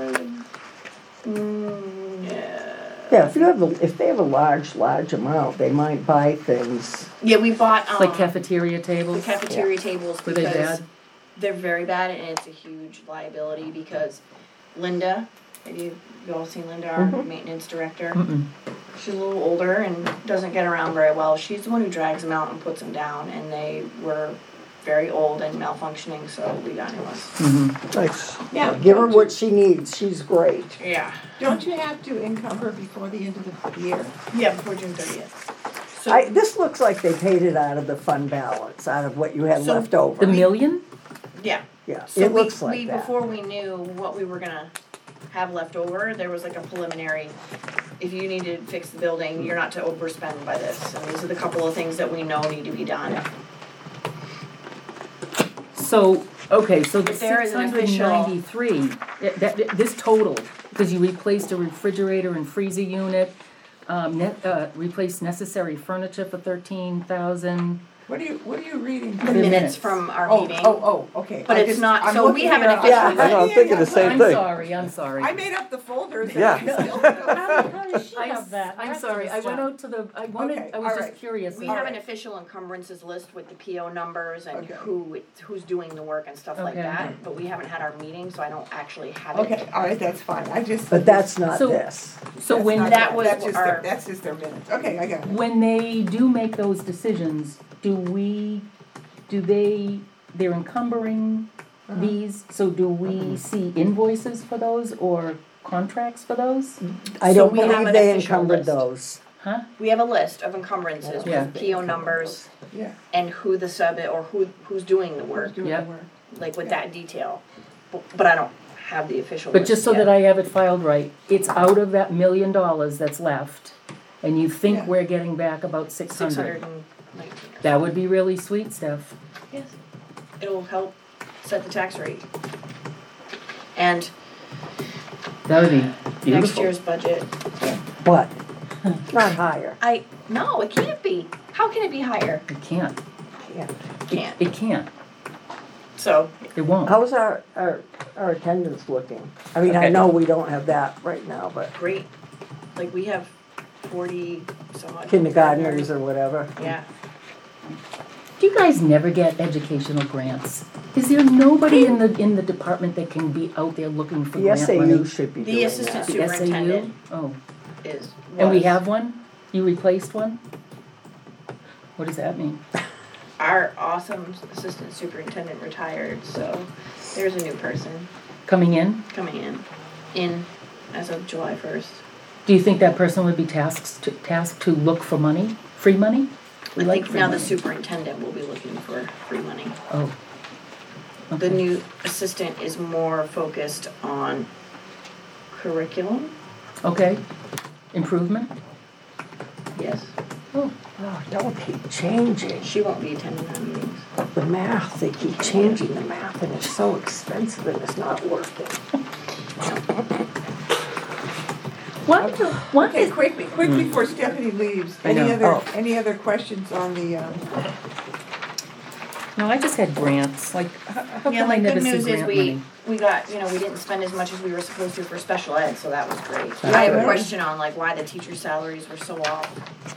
mm, yeah. Yeah, if you have, a if they have a large, large amount, they might buy things. Yeah, we bought, um. Like cafeteria The tables. cafeteria tables Were they because bad? they're very bad and it's a huge liability because Linda, have you, you all seen Linda, our Mhm. maintenance director? Mm-mm. She's a little older and doesn't get around very well. She's the one who drags them out and puts them down and they were very old and malfunctioning, so we got new ones. Mhm. Nice. Yeah. Give her what she needs, she's great. Yeah. Don't you have to encumber before the end of the year? Yeah, before June thirtieth. So, I, this looks like they paid it out of the fund balance, out of what you had So left over. The million? yeah. Yeah, So it we, looks we, like that. before we knew what we were gonna have left over, there was like a preliminary, if you need to fix the building, you're not to overspend by this. And these are the couple of things that we know need to be done. So, okay, so the If there six is an hundred and official- ninety-three, that, that, this total, because you replaced a refrigerator and freezer unit, um, net, uh, replaced necessary furniture for thirteen thousand. What are you, what are you reading? The The minutes minutes. from our Oh, meeting. oh, oh, okay. But I it's just- not- I'm so we looking haven't here. officially- Yeah, I know, I'm thinking the same I'm thing. sorry, I'm sorry. I made up the folders. Yeah. and I still How, don't- how does she I'm, have that? I'm That's sorry, I messed went up. out to the, I wanted, Okay, I was all just right. curious. We All have an right. official encumbrances list with the P O numbers and Okay. who, it- who's doing the work and stuff like Okay. that, but we haven't had our meeting, so I don't actually have it. Okay, all right, that's fine. I just. But that's not So- this. So that's when, not that was That's just their, our- that's just their minutes. Okay, I got it. when they do make those decisions, do we, do they, they're encumbering Uh-huh. these, so do we see invoices for those or contracts for those? I So don't we have believe an they official encumbered list. those. Huh? We have a list of encumbrances Yeah. with P O numbers Yeah. and who the sub, i- or who, who's doing the work, Who's doing the Yep. work? like with that detail. But, but I don't have the official But list just so yet. that I have it filed right, it's out of that million dollars that's left, and you think Yeah. we're getting back about six Six hundred. hundred and nineteen. That would be really sweet, Steph. Yes. It'll help set the tax rate. And That would be next beautiful. year's budget, What? Not higher. I, no, it can't be. How can it be higher? It can't, Yeah. Can't. it can't, So, it won't. How's our, our, our attendance looking? I mean, I Okay. know we don't have that right now, but great. Like, we have forty some odd. kindergartners or whatever. Yeah. Do you guys never get educational grants? Is there nobody in the, in the department that can be out there looking for The grant S A U money? should be The doing assistant that. The S A U? superintendent Oh, is. and we was- have one? You replaced one? What does that mean? Our awesome assistant superintendent retired, so there's a new person Coming in? coming in, in as of July first. Do you think that person would be tasked to, tasked to look for money, free money? We I like think free now the money. superintendent will be looking for free money. Oh. The Okay. new assistant is more focused on curriculum, Okay, improvement? yes. Oh, don't keep changing. She won't be attending our meetings. The math, they keep changing the math and it's so expensive and it's not working. What, what Okay, is, quick, quick before Stephanie leaves, I any know. other, Oh. any other questions on the, um, no, I just had grants, like, how how Yeah, come I like never good see news is grant we, money? we got, you know, we didn't spend as much as we were supposed to for special ed, so that was great. That's I have a good. question on like why the teacher salaries were so off.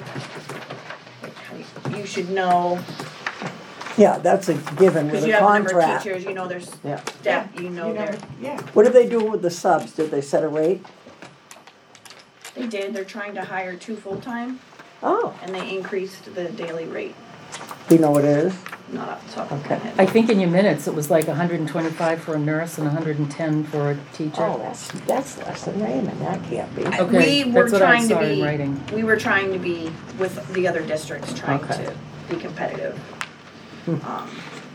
Like, you should know, Yeah, that's a given with cause a you have the number of contract. teachers, you know there's Yeah. step, you know you know, they're, yeah. What do they do with the subs? Did they set a rate? they did, they're trying to hire two full-time, Oh, and they increased the daily rate, do you know what it is? not off the top of my Okay. head. I think in your minutes, it was like hundred and twenty-five for a nurse and hundred and ten for a teacher. Oh, that's, that's less than Raymond, that can't be. Okay, We were that's what I trying to saw in be, writing. we were trying to be with the other districts, trying Okay. to be competitive. Um,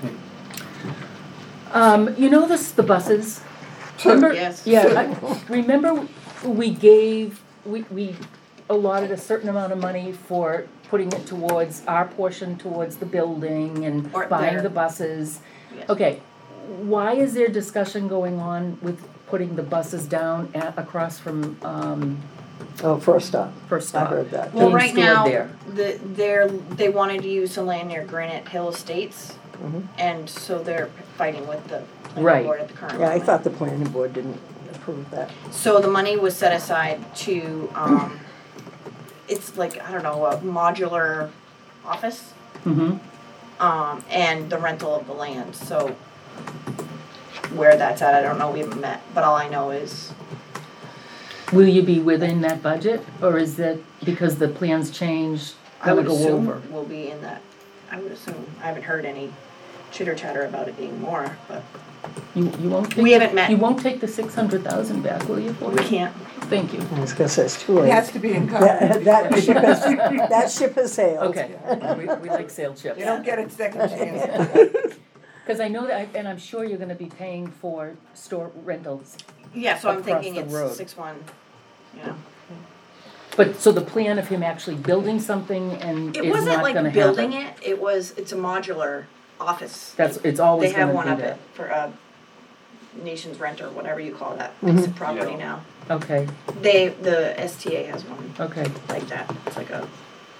Um, you know this, the buses? Remember? Yes. Yeah, I, remember we gave, we, we allotted a certain amount of money for putting it towards our portion towards the building and Or buying their- the buses. yes. Okay, why is there discussion going on with putting the buses down at, across from, um, Oh, first stop, First I Stop? heard that. Well, Being right stored now, there. the, they're, they wanted to use some land near Granite Hill Estates, Mhm. and so they're fighting with the planning Right. board at the current Yeah, I moment. thought the planning board didn't approve that. So the money was set aside to, um, it's like, I don't know, a modular office, Mm-hmm, um, and the rental of the land, so where that's at, I don't know, we haven't met, but all I know is, will you be within that budget, or is that because the plans changed, I gonna would go assume over? we'll be in that, I would assume, I haven't heard any chitter chatter about it being more, but You, you won't take. We haven't met. You won't take the six hundred thousand back, will you? we can't. Thank you. I was gonna say, it's too It late. has to be in That, cover. that ship has, that ship has sailed. Okay, we, we like sale chips. You don't get a second chance. Cause I know that, and I'm sure you're gonna be paying for store rentals. Yeah, so I'm Across thinking the road. it's six one, you know. But, so the plan of him actually building something and It is wasn't not gonna like happen? building it, it was, it's a modular office. That's, it's They always have gonna one be up there. at, for, uh, Nation's Rent or whatever you call that Mm-hmm. piece of property Yeah. now. Okay, They, the S T A has one okay. like that, it's like a,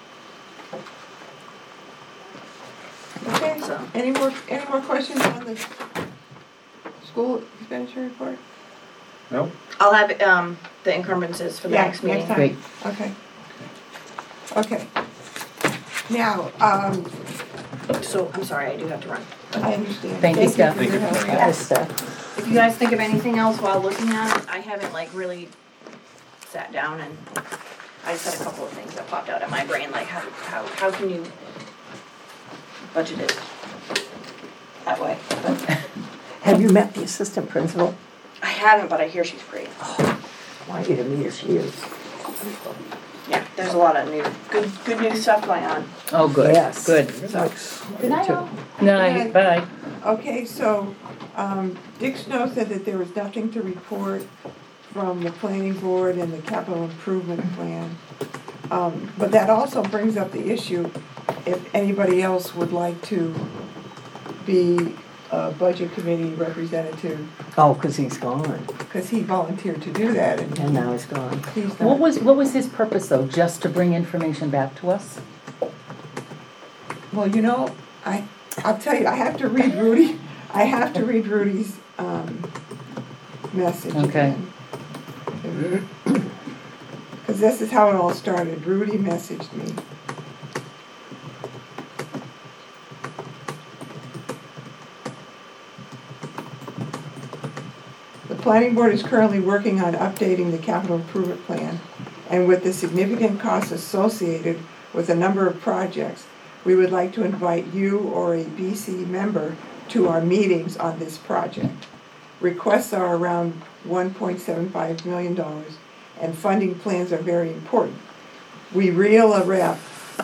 Okay, So- any more, any more questions on the school expenditure report? No? I'll have, um, the encumbrances for the Yeah, next meeting. time. Great. Okay. Okay. Now, um, So, I'm sorry, I do have to run. I understand. Thank you, Steph. for your Thank you. help. Yes, Steph. If you guys think of anything else while looking at it, I haven't like really sat down and I just had a couple of things that popped out in my brain, like how, how, how can you budget it that way? But Have you met the assistant principal? I haven't, but I hear she's great. I want you to meet her, she is. Yeah, there's a lot of new, good, good new stuff going on. Oh, good, Yes. good. Good night, all. Night, bye. Okay, so, um, Dick Snow said that there was nothing to report from the planning board and the capital improvement plan. Um, but that also brings up the issue, if anybody else would like to be a budget committee representative, Oh, because he's gone, because he volunteered to do that, and and now he's gone. he's What not. was, what was his purpose though, just to bring information back to us? Well, you know, I, I'll tell you, I have to read Rudy, I have to read Rudy's, um, message Okay. again. Because this is how it all started. Rudy messaged me. The planning board is currently working on updating the capital improvement plan, and with the significant costs associated with a number of projects, we would like to invite you or a B C member to our meetings on this project. Requests are around one point seven five million dollars, and funding plans are very important. We reel a rep,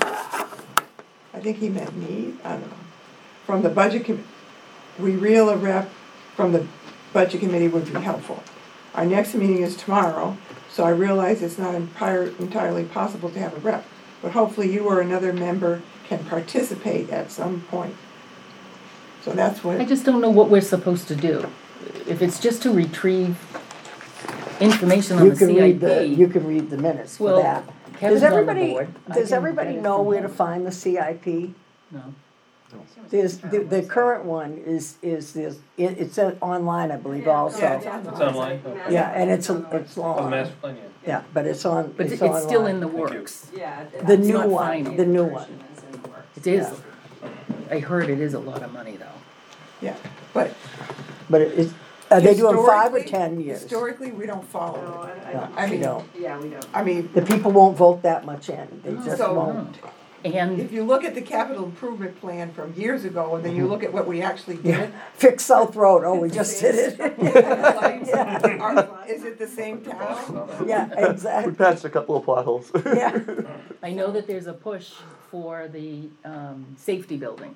I think he meant me, I don't know, from the budget com, we reel a rep from the budget committee would be helpful. Our next meeting is tomorrow, so I realize it's not entire, entirely possible to have a rep, but hopefully you or another member can participate at some point. So that's what. I just don't know what we're supposed to do. If it's just to retrieve information on You the can C I read the, you P, can read the minutes for well, that. Kevin's Does on the everybody, board. I does can everybody get it know from where to him. find the C I P? No. There's, the, the current one is, is, this- it, it's uh, online, I believe, Yeah, also. it's on It's online? Okay. Yeah, and it's, a- it's Oh, the long, master plan, yeah. yeah, but it's on, But it's it's still in online. the Thank you. works. Yeah. The It's new not one, final. the new one. It is, I heard it is a lot of money though. Yeah, but. But it is, are they doing five or historically- ten years? Historically, we don't follow No, it. I, I No, don't. I we mean- don't. Yeah, we don't. I mean, The people won't vote that much in, they just So- won't. And if you look at the capital improvement plan from years ago, and then you look at what we actually Yeah. did. Fix South Road, oh, we it's just the did same- it. Yeah. Are- Is it the same town? Yeah, We exactly, patched a couple of potholes. yeah. I know that there's a push for the um, safety building,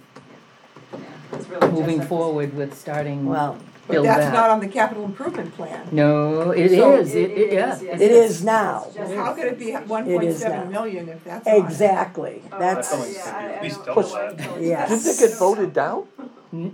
It's really moving just- forward with starting Well, But build that's not that. on the capital improvement plan. No, it So- is, it, it, yeah. is, yes. it is now, It's just- How could it be one It point is now. seven million if that's on it? exactly, Oh, that's, I- always yeah, could be I- at I least don't double know that. until- Yes. Didn't it get voted down?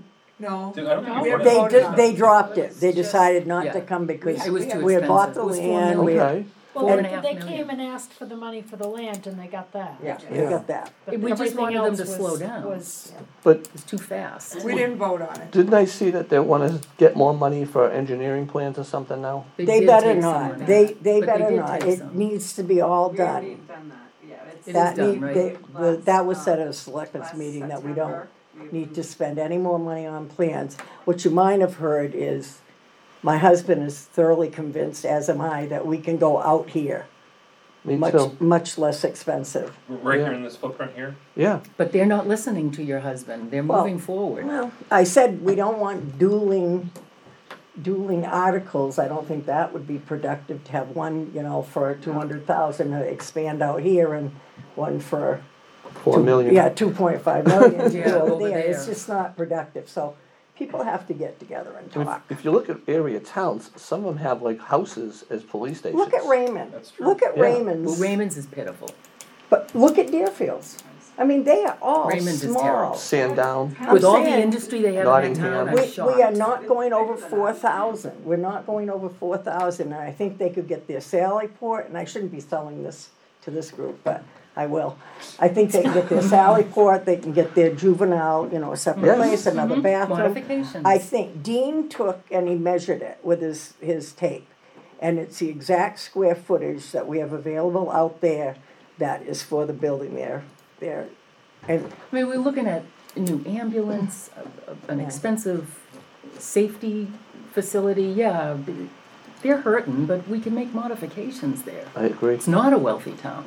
No. Dude, I don't think We we haven't They, voted di- on it. they dropped it, they decided not Yeah. to come because It was too we had bought expensive. the It was four land, we, Okay, Well, Four and a they, half they million. came and asked for the money for the land and they got that. yeah, we Yeah. got that. But We just everything wanted them else to was- slow down. Was, but It's too fast. We didn't vote on it. didn't I see that they wanna get more money for engineering plans or something now? They did better take some not, money. they, they But better did not, take it some. needs to be all We done. already done that, yeah, it's. It is That done, need, right? they, the, that was said at a Last, selectmen's um, meeting, that we September, don't we need to spend any more money on plans. What you might have heard is, my husband is thoroughly convinced, as am I, that we can go out here. Me Much, too, much less expensive. Right Yeah. here in this footprint here? yeah. But they're not listening to your husband. They're Well, moving forward. Well, I said we don't want dueling, dueling articles. I don't think that would be productive to have one, you know, for two hundred thousand to expand out here and one for. Four two- million. Yeah, two point five million to Yeah, do over over there. It's there. just not productive. So people have to get together and If, talk. if you look at area towns, some of them have like houses as police stations. Look at Raymond. That's true. Look at Yeah. Well, Raymond's. Raymond's is pitiful. But look at Deerfield's. I mean, they are all Raymond's is small. terrible. Sandown, I'm With all the saying- industry they have in that town, Nottingham. I'm We, shocked. we are not going over four thousand, we're not going over four thousand, and I think they could get their Sally Port, and I shouldn't be selling this to this group, but I will. I think they can get their Sally Port, they can get their juvenile, you know, a separate Yes. place, another Mhm. bathroom. Modifications. I think Dean took and he measured it with his, his tape, and it's the exact square footage that we have available out there that is for the building there, there. And I mean, we're looking at a new ambulance, a- a- an Yeah. expensive safety facility, yeah. They're hurting, but we can make modifications there. I agree. It's not a wealthy town,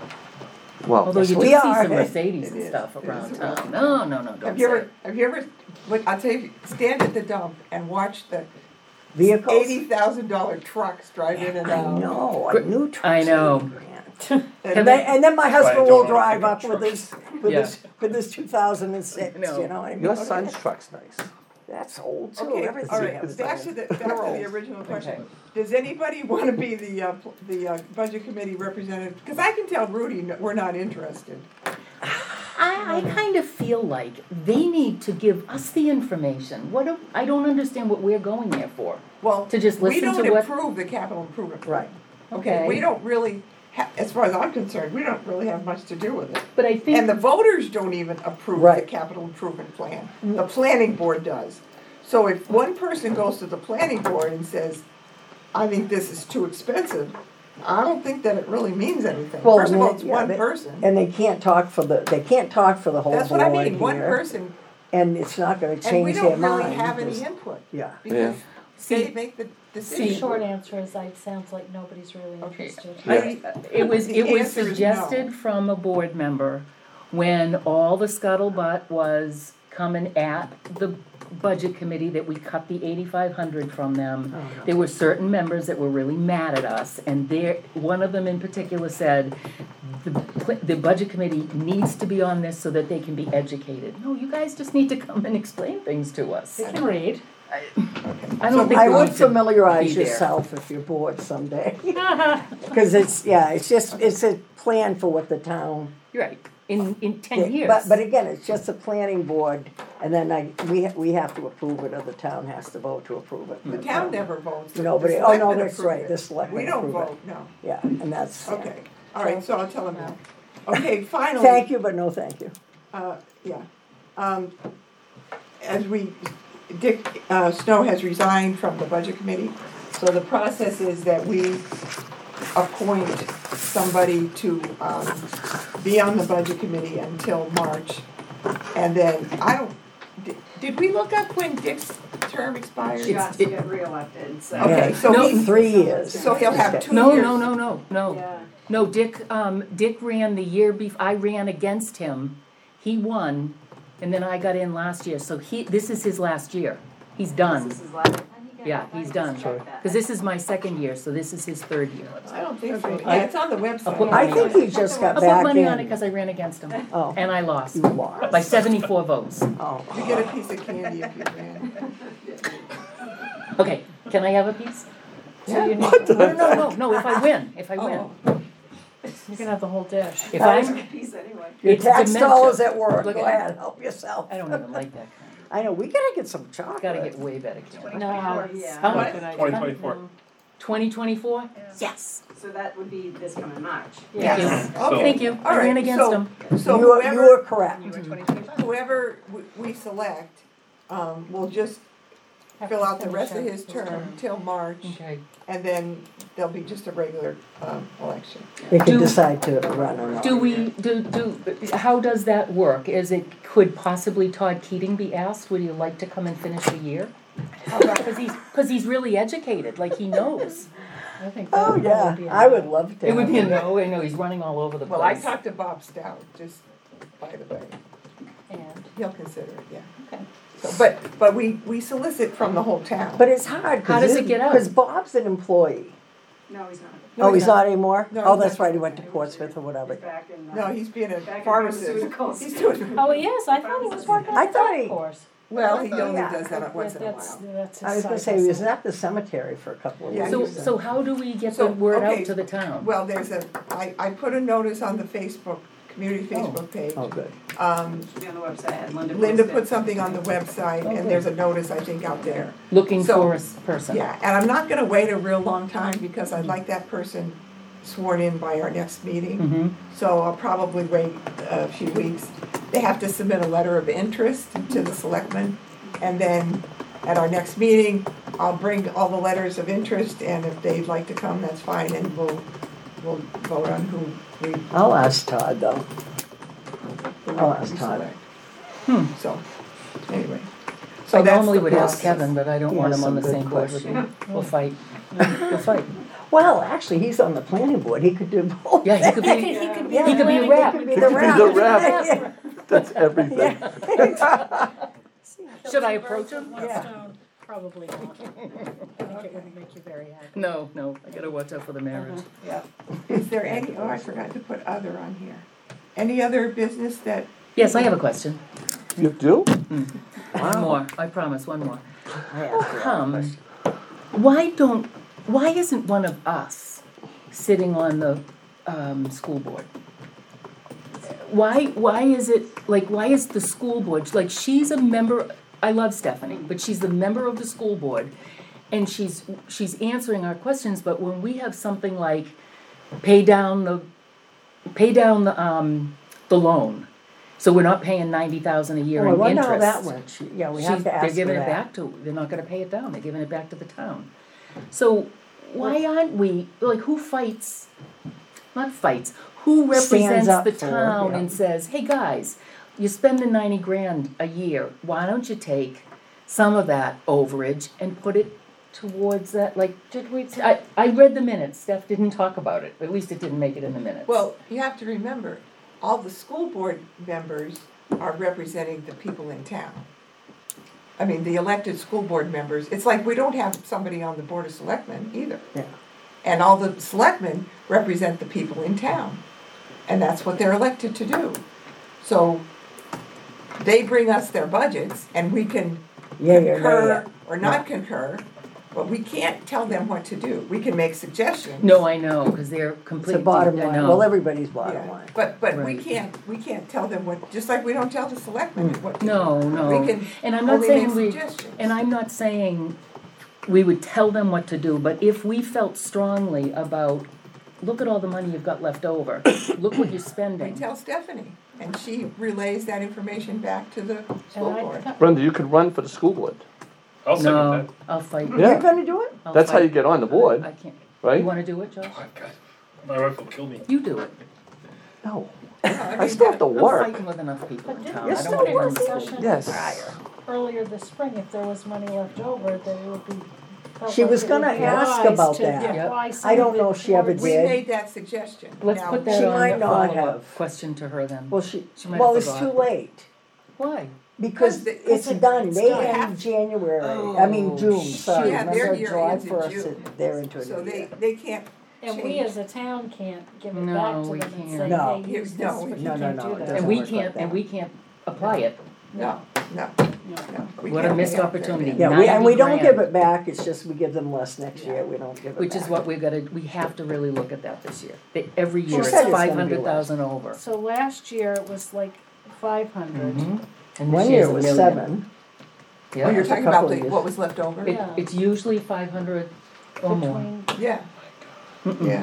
Well, although you do we see are. some Mercedes It and is. stuff It around is a town. wealthy No, no, no, don't Have you say ever, it. have you ever, but I'll tell you, stand at the dump and watch the vehicles. eighty thousand dollar trucks drive in and I out. know, a new truck. I know. And And then, and then my That's why I husband don't will own a drive pickup up with truck. his, with Yeah. his, with his two thousand and six, I know. you know what I mean? your son's truck's nice. That's old too, Okay, everything. all right, else. back to the, back to the old. original question. Okay. Does anybody wanna be the, uh, pl- the, uh, budget committee representative? Cause I can tell Rudy n- we're not interested. I, I kind of feel like they need to give us the information. What, do- I don't understand what we're going there for. Well, To just we listen to don't what- approve the capital improvement. plan. Right. Okay, we don't really, ha- as far as I'm concerned, we don't really have much to do with it. But I think. And the voters don't even approve the Right. capital improvement plan. The planning board does. So if one person goes to the planning board and says, I think this is too expensive, I don't think that it really means anything. Well, First of and all, they- it's yeah, one they- person. And they can't talk for the, they can't talk for the whole That's board what I mean, one here, person, and it's not gonna and we change their don't really mind. have any because- input. Yeah. Because See- they make the The decision. short answer is, it sounds like nobody's really Okay. interested. I, it was, The it was answer is no. suggested from a board member when all the scuttlebutt was coming at the budget committee that we cut the eighty-five hundred from them. Oh, There were certain members that were really mad at us, and there, one of them in particular said, the, pl- the budget committee needs to be on this so that they can be educated. No, you guys just need to come and explain things to us. They can read. I don't think I we would need to familiarize be there. yourself if you're bored someday. Cause it's, yeah, it's just, it's a plan for what the town. You're right, in, in ten years. But, but again, it's just a planning board, and then I, we, ha- we have to approve it, or the town has to vote to approve it. The town never votes. The Nobody- oh, no, selectmen that's approve right, it. the selectmen We don't approve it. vote, no. Yeah, and that's, yeah. Okay, all right, so I'll tell them that. Okay, finally. Thank you, but no thank you. Uh, yeah. Um, as we, Dick, uh, Snow has resigned from the budget committee, so the process is that we appoint somebody to, um, be on the budget committee until March. And then, I don't, did, did we look up when Dick's term expires? She has to it- get reelected, so. Okay, so No, he, Three years. so he'll have two No, years. no, no, no, no. Yeah. No, Dick, um, Dick ran the year bef, I ran against him, he won, and then I got in last year, so he, this is his last year. He's done, This is his last. yeah, he's done. Cause this is my second year, so this is his third year. I don't think so. Okay. Yeah, it's on the website. put I think he just got I back put money on it in. cause I ran against him, Oh, and I lost, you lost. by seventy-four votes. Oh. You get a piece of candy if you win. Okay, can I have a piece? So you need, No, no, no, no, no, if I win, if I win. Oh. you can have the whole dish. If I'm, Piece anyway. Your it's tax dementia. dollars at work, Look go at- ahead, help yourself. I don't even like that kind. I know, we gotta get some chocolate. Gotta get way better, Karen. No. Yeah. How What? much? Twenty twenty-four. Twenty twenty-four? Yes. So that would be this coming March. Yes. So- Okay. Thank you. All I ran right, against so- them. So You are, you whoever, are correct. whoever we- we select, um, will just fill out the rest of his term till March, Okay. and then there'll be just a regular, um, election. They can Do- decide to run or not. Do we, do, do, how does that work? Is it, could possibly Todd Keating be asked, would you like to come and finish the year? Because he's, because he's really educated, like he knows. I think that Oh, would yeah, probably be. I would love to. It would be a have him. no, I know, he's running all over the place. Well, I talked to Bob Stout, just by the way, And he'll consider it, yeah. Okay. So, but, but we, we solicit from the whole town. But it's hard. How does it get out? Because Bob's an employee. No, he's not. No, Oh, he's not anymore? No, Oh, he's that's not. right, he went to Portsmouth or whatever. He's back in. uh, No, he's being a Back in pharmacist. pharmaceuticals. He's doing, Oh, yes, I thought he was working I at the thought golf he- course. well, he only Yeah. does that once in a That's- while. that's his I was gonna side say, he was hustle. at the cemetery for a couple of Yeah, weeks. he So, was- so how do we get So, the word okay. out to the town? Well, there's a, I, I put a notice on the Facebook, community Facebook page. Oh, good. Um, Should be on the website, Linda. Linda posted. put something on the website, Okay. and there's a notice, I think, out there. Looking So- for a s- person? Yeah, and I'm not gonna wait a real long time, because I'd like that person sworn in by our next meeting. Mm-hmm. So I'll probably wait a few weeks. They have to submit a letter of interest to the selectmen, and then at our next meeting, I'll bring all the letters of interest, and if they'd like to come, that's fine, and we'll, we'll vote on who we. I'll ask Todd, though. who I'll we ask Todd. select. Hmm. So, anyway. So I that's normally the would ask process. Kevin, but I don't He want has him on the some good same board with me. questions. We'll fight. We'll fight. Well, actually, he's on the planning board, he could do both. Yeah, he could be, He could be Yeah, he could be a planning- rep. He could be He the could be rep. the rep. That's everything. Should I approach him? Yeah. Probably not. I think it would make you very happy. No, no, I gotta watch out for the marriage. Yeah. Is there any, oh, I forgot to put other on here. Any other business that, Yes, I have a question. You do? One more, I promise, one more. I asked her. Come, why don't, why isn't one of us sitting on the, um, school board? Why, why is it, like, why is the school board, like, she's a member, I love Stephanie, but she's the member of the school board, and she's, she's answering our questions, but when we have something like, pay down the, pay down the, um, the loan, so we're not paying ninety thousand a year Oh, I in wonder interest. how that went. She- Yeah, we have She's- to ask They're for giving it that. back to, they're not gonna pay it down, they're giving it back to the town. So why aren't we, like, who fights, not fights, who Stands represents up the for it, town yeah. and says, hey, guys, you're spending ninety grand a year, why don't you take some of that overage and put it towards that, like, Did we, I, I read the minutes, Steph didn't talk about it, at least it didn't make it in the minutes. well, you have to remember, all the school board members are representing the people in town. I mean, the elected school board members, it's like we don't have somebody on the board of selectmen either. Yeah. And all the selectmen represent the people in town. And that's what they're elected to do. So they bring us their budgets and we can Yeah, yeah, yeah, concur yeah. or not concur, but we can't tell them what to do. We can make suggestions. No, I know, cause they're It's completely, the bottom I line, know. well, everybody's bottom Yeah, line. but, but we Right. can't, we can't tell them what, just like we don't tell the selectmen what to do. No, no. We can And I'm not only saying make we, suggestions. and I'm not saying we would tell them what to do, but if we felt strongly about, look at all the money you've got left over, look what you're We spending. tell Stephanie, and she relays that information back to the and school I, board. Brenda, you could run for the school board. I'll second No, that. I'll fight. Yeah. You're gonna do it? I'll That's how fight. you get on the board, I can't, you right? wanna do it, Josh? Oh, God. My wife will kill me. You do it. No. Yeah, I still have to I'm work. fighting with enough people in But didn't town. You're I don't still wanna run working. the school. discussion Yes. earlier this spring, if there was money left over, that it would be. felt She like was it would gonna be ask wise about to that. Yep. apply some I don't of it know if she ever towards- We did. made that suggestion. Let's Now, put She that on might the not follow-up have. question to her then. Well, she, She might well, have it's forgot. too late, Why? because Because it's it- done, it's they done. end January, I mean, Oh, June, shoot. sorry, Yeah, their remember year July ends in first, June. they're into a So new they, year. they can't And we change. as a town can't give it No, back to we them and can't. say, No. hey, use No, this, we- but you no, no, can't no, do it that. And doesn't we work like can't, and that. we can't apply it. No, no, No. no. We What a can't missed pay out opportunity. their- Yeah, we, and we don't ninety give grand. it back, it's just we give them less next year, we don't give it back. Which is what we're gonna, we have to really look at that this year. They- Every She year said it's it's gonna be five hundred thousand over. So last year it was like five hundred. Mhm. And One this year year's it a was million. seven, Yeah. Oh, you're a talking couple about of the, years. what was left over? It, Yeah. it's usually five hundred or more. Between, Yeah, Mm-mm. yeah.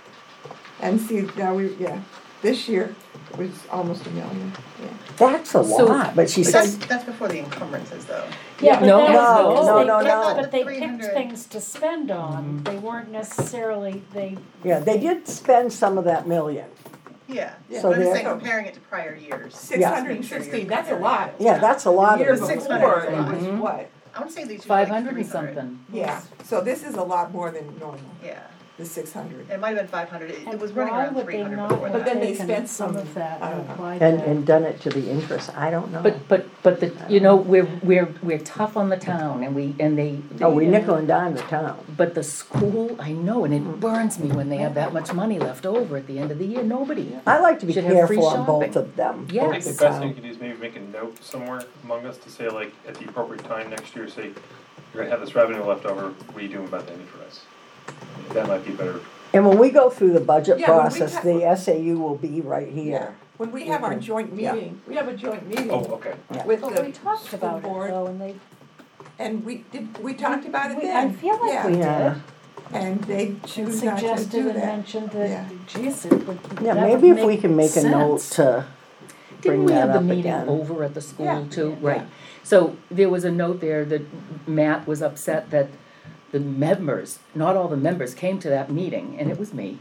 And see, now we, yeah, this year it was almost a million, yeah. That's a So- lot, but she But said, that's, that's before the encumbrances though. yeah, but No, that no, was, no, they no, picked- no. but they three picked hundred. things to spend on, they weren't necessarily, they. yeah, they did spend some of that million. Yeah, Yeah. So but I'm just they're- saying comparing it to prior years. Six hundred and sixty, that's a lot. Yeah, that's a lot The year of it. six hundred before, is a it lot. was Mhm. what? I would say these are Five like hundred and three hundred. something. Yeah, so this is a lot more than normal, Yeah, the six hundred. it might have been five hundred, it, it And was running why around would three they hundred not before have But then that. they taken spent some some- of that I and don't know. applied And, that? and done it to the interest, I don't know. But, but, but the, you know, we're, we're, we're tough on the town and we, and they. Oh, we they- nickel and dime the town. But the school, I know, and it burns me when they have that much money left over at the end of the year, nobody. I like to be Should have free careful on both shopping. of them. Yes. I both think the the best thing you town. could do is maybe make a note somewhere among us to say like, at the appropriate time next year, say, you're gonna have this revenue left over, what are you doing about that for us? That might be better. And when we go through the budget Yeah, when we process, have- the S A U will be right Yeah, here. when we have our joint Yeah. meeting, we have a joint meeting Oh, okay. with But we the talked school about it board, though, and they, and we, did, we talked about it we- I then. feel like Yeah. we Yeah. did. And they choose not to Suggested do and that. mentioned Yeah. that, geez, it would, Yeah, that would maybe if we make can make a note sense. to Didn't bring we that have the up meeting again. over at the school Yeah. too? Yeah. Right. So there was a note there that Matt was upset that the members, not all the members came to that meeting, and it was me.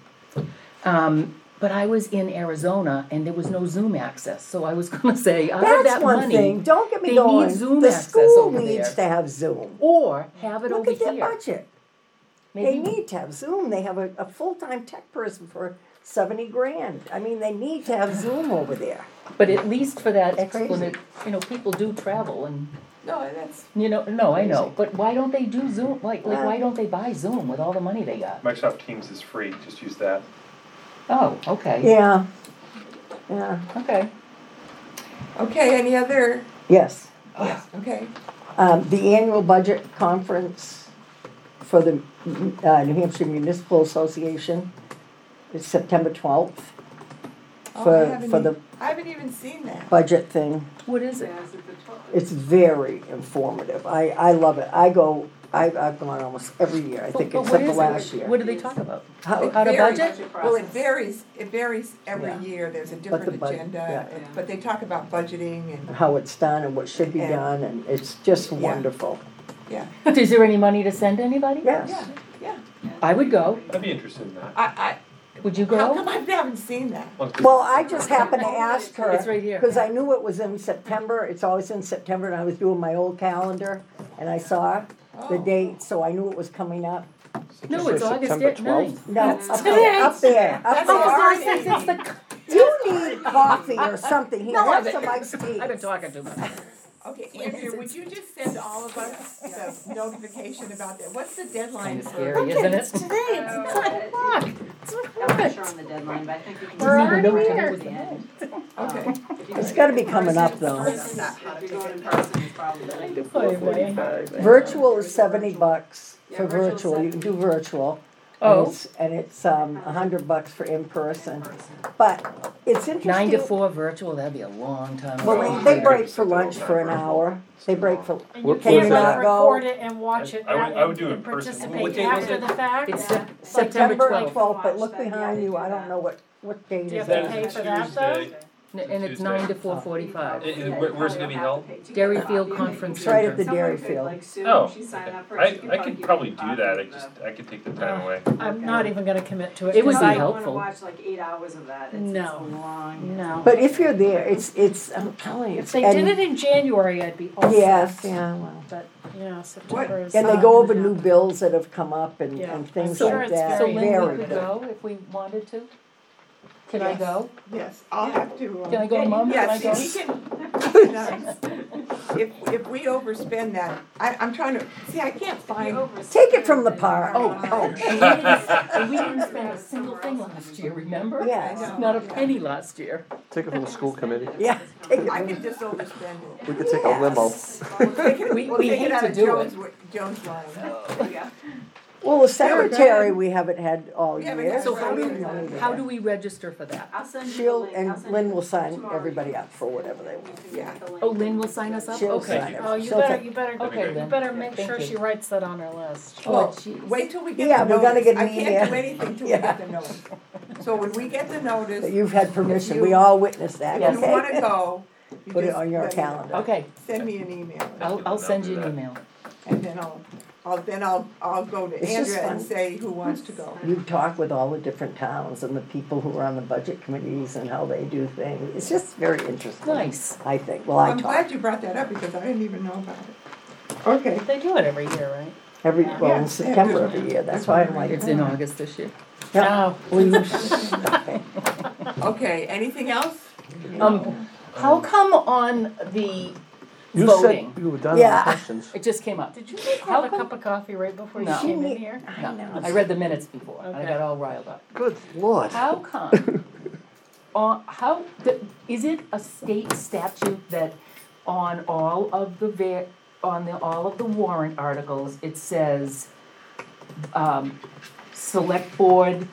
Um, but I was in Arizona and there was no Zoom access, so I was gonna say, out of That's that one money, thing, don't get they me need going, Zoom the access school over needs to there. have Zoom. or have it Look over at their here. budget, they Maybe, need to have Zoom, they have a, a full-time tech person for seventy grand. I mean, they need to have Zoom over there. but at least for that It's crazy. explanation, you know, people do travel and, No, that's, you know, no, I know, Crazy. but why don't they do Zoom, like, like, Well- why don't they buy Zoom with all the money they got? Microsoft Teams is free, just use that. Oh, okay, Yeah, yeah, okay. okay, any other, yes. yes, okay. Um, the annual budget conference for the, uh, New Hampshire Municipal Association is September twelfth. Oh, I For, haven't for e- the I haven't even seen that. budget thing. What is it? It's very informative. I, I love it. I go, I, I've gone almost every year, I think, But- but except what the is it? last year. What do they talk about? How, How to varies. budget? Well, it varies, it varies every Yeah. year, there's a the different bud- agenda, yeah. and- but they talk about budgeting and, how it's done and what should be And- done, and it's just Yeah. wonderful. yeah, Is there any money to send anybody? Yes. yeah, yeah. I would go. I'd be interested in that. I, Would you I, how go? come I haven't seen that? Well, I just happened to ask her. It's right here. Cause I knew it was in September, it's always in September, and I was doing my old calendar, and I saw the Oh. date, so I knew it was coming up. No, it's August September ninth. No, up there, up there, up That's there. already- It's the, You need coffee or something, here, No, have I've some been- iced tea. I've been talking too much. Okay, Andrea, would you just send all of us the notification about that? What's the deadline Kinda for? scary, isn't it? today, it's nine o'clock. I'm not sure on the deadline, but I think we can. We're just already do it here. towards the end. Okay, If you It's go gotta in be coming up, person, though. it's not how to take it in person, it's probably. Virtual is seventy bucks for Yeah, virtual is virtual, you can do virtual. Oh. And it's, and it's, um, a hundred bucks for in-person, but it's interesting. Nine to four virtual, that'd be a long time. Well, they, they break for lunch for an hour, they break for, And you Can you can't not like go? record it and watch it I would- and I would do it in and person. What participate day was after it? the fact? It's Yeah. Sep- September September twelfth, twelfth, but look behind you, I don't know what, what date Do you is have to that? pay for that Tuesday. and it's nine to four forty-five. Eh, eh, where- where's it gonna be held? Dairyfield Conference It's right at the Center. dairy field. Oh, I, I could probably do that, I just, I could take the time away. I'm not even gonna commit to it. It would 'cause be I- helpful. watch like eight hours of that, it's, it's a No. long. No. But if you're there, it's, it's, I'm telling you. If they and- did it in January, I'd be all set. Yes, yeah, well. But, yeah, September is. And they go over new bills that have come up and, Yeah. and things I'm sure like it's that, So very Lynn, very we could good. go if we wanted to? Can I Yes. go? yes, I'll have to. uh, Can I go to mom? Can I Yes, go? if he can, if, if we overspend that, I, I'm trying to, see, I can't find. Take it from the park. Oh, oh, and we didn't, and we didn't spend a single thing last year, remember? Yes. Not a penny last year. Take it from the school committee. Yeah, take it I from can just overspend it. We could take a limo. We'll take it, We- we'll we take it hate out to of do Jones, wi- Jones line. Well, the secretary, we haven't had all We haven't year. had So how do, we don't need how that. do we register for that? I'll send you the She'll, link. and I'll send Lynn you will sign tomorrow. everybody up for whatever they want. You can Yeah. get the link. Oh, Lynn will sign us up? She'll Okay. sign it. Oh, you She'll better, take- you better, Okay, you Lynn. better make Thank sure you. she writes that on her list. Oh, Well, jeez. wait till we get Yeah, the we're gonna notice. get I an can't do email. anything till we Yeah. get the notice. So when we get the notice, But you've had permission, If we you- all witnessed that, if you okay? wanna go, you Put it just on your let me know. calendar. Okay, Send me an email, I'll, I'll send you an email. and then I'll, I'll, then I'll, I'll go to It's just Andrea and fun. say who wants to go. You talk with all the different towns and the people who are on the budget committees and how they do things. It's just very interesting. Nice. I think, well, Well, I I'm talk glad you brought that up because I didn't even know about it. Okay. They do it every year, right? every, well, Yeah. in September every year, that's why I'm like. It's in August this year. Yeah. Oh. Will you stop it? Okay, anything else? Um, how come on the You voting, said you were done Yeah. with questions. it just came up. Did you make How have a come- cup of coffee right before you No. came in here? I No, know. I read the minutes before, and I Okay. got all riled up. Good lord. How come, uh, how, the- is it a state statute that on all of the va- on the, all of the warrant articles, it says, um, select board,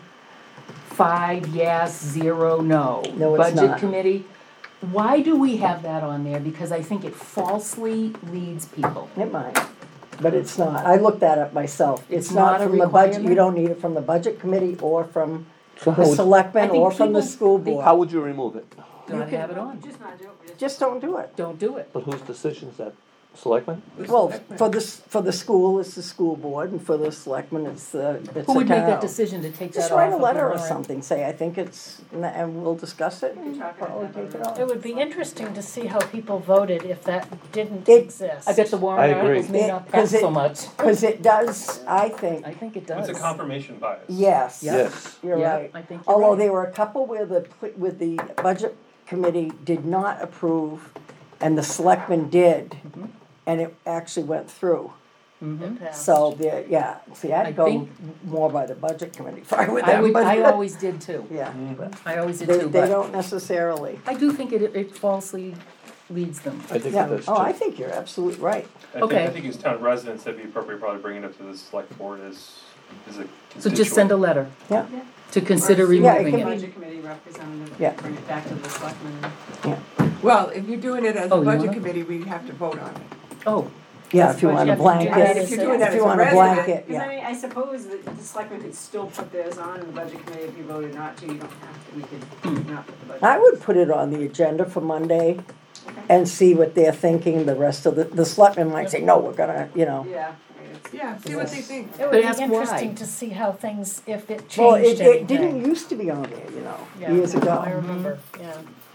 five yes, zero no. No, it's Budget not. committee, why do we have that on there? Because I think it falsely leads people. It might, but it's not. I looked that up myself. It's It's not not a from the budget, you requirement? don't need it from the budget committee or from So the how would, I selectmen think or from the people- school they- board. how would you remove it? Not have it on, Just not do it. Just- Just don't do it. don't do it. But whose decision is that? Selectmen? Well, for the, s- for the school, it's the school board, and for the selectmen, it's the, it's the Who would make that town. decision to take that Just off write of a the letter or warrant? something, say, I think it's, and we'll discuss it, We and can talk probably about take that. it off. It would be interesting to see how people voted if that didn't It- exist. I bet the I warrant agree. articles may It- not 'cause pass it- so much. Cause it does, I think, I think it does. It's a confirmation bias. yes, Yeah. Yes. you're Yeah, right. I think you're Although right. there were a couple where the, pl- where the budget committee did not approve, and the selectmen did, Mm-hmm. and it actually went through. Mhm. It passed. So there, yeah, see, I I'd go think- more by the budget committee, if I were I them, would, but. I always did too. Yeah, but I always did they, too, they but don't necessarily. I do think it, it falsely leads them. I think Yeah, it is too. oh, I think you're absolutely right. I think, Okay. I think as town residents, it'd be appropriate probably bring it up to the select board as, as a So constituent. just send a letter Yeah, to consider Or see Yeah, it removing can it. be- Budget committee representative, Yeah. bring it back to the selectmen. Well, if you're doing it as Oh, a you budget wanna? committee, we have to vote on it. Oh, yeah, if you want a Yeah, if you do that blanket, as If you're doing that if as you a want a resident, blanket, Because I yeah. mean, I suppose that the selectmen could still put theirs on and the budget committee, if you voted not to, you don't have to, we could not put the budget. I would put it on the agenda for Monday Okay. and see what they're thinking, the rest of the, the selectmen might say, no, we're gonna, you know. Yeah. it's- Yeah, see what they think. It But would ask be why. interesting to see how things, if it Well, it, changed it anything. didn't used to be on there, you know, Yeah, years I ago. remember, yeah.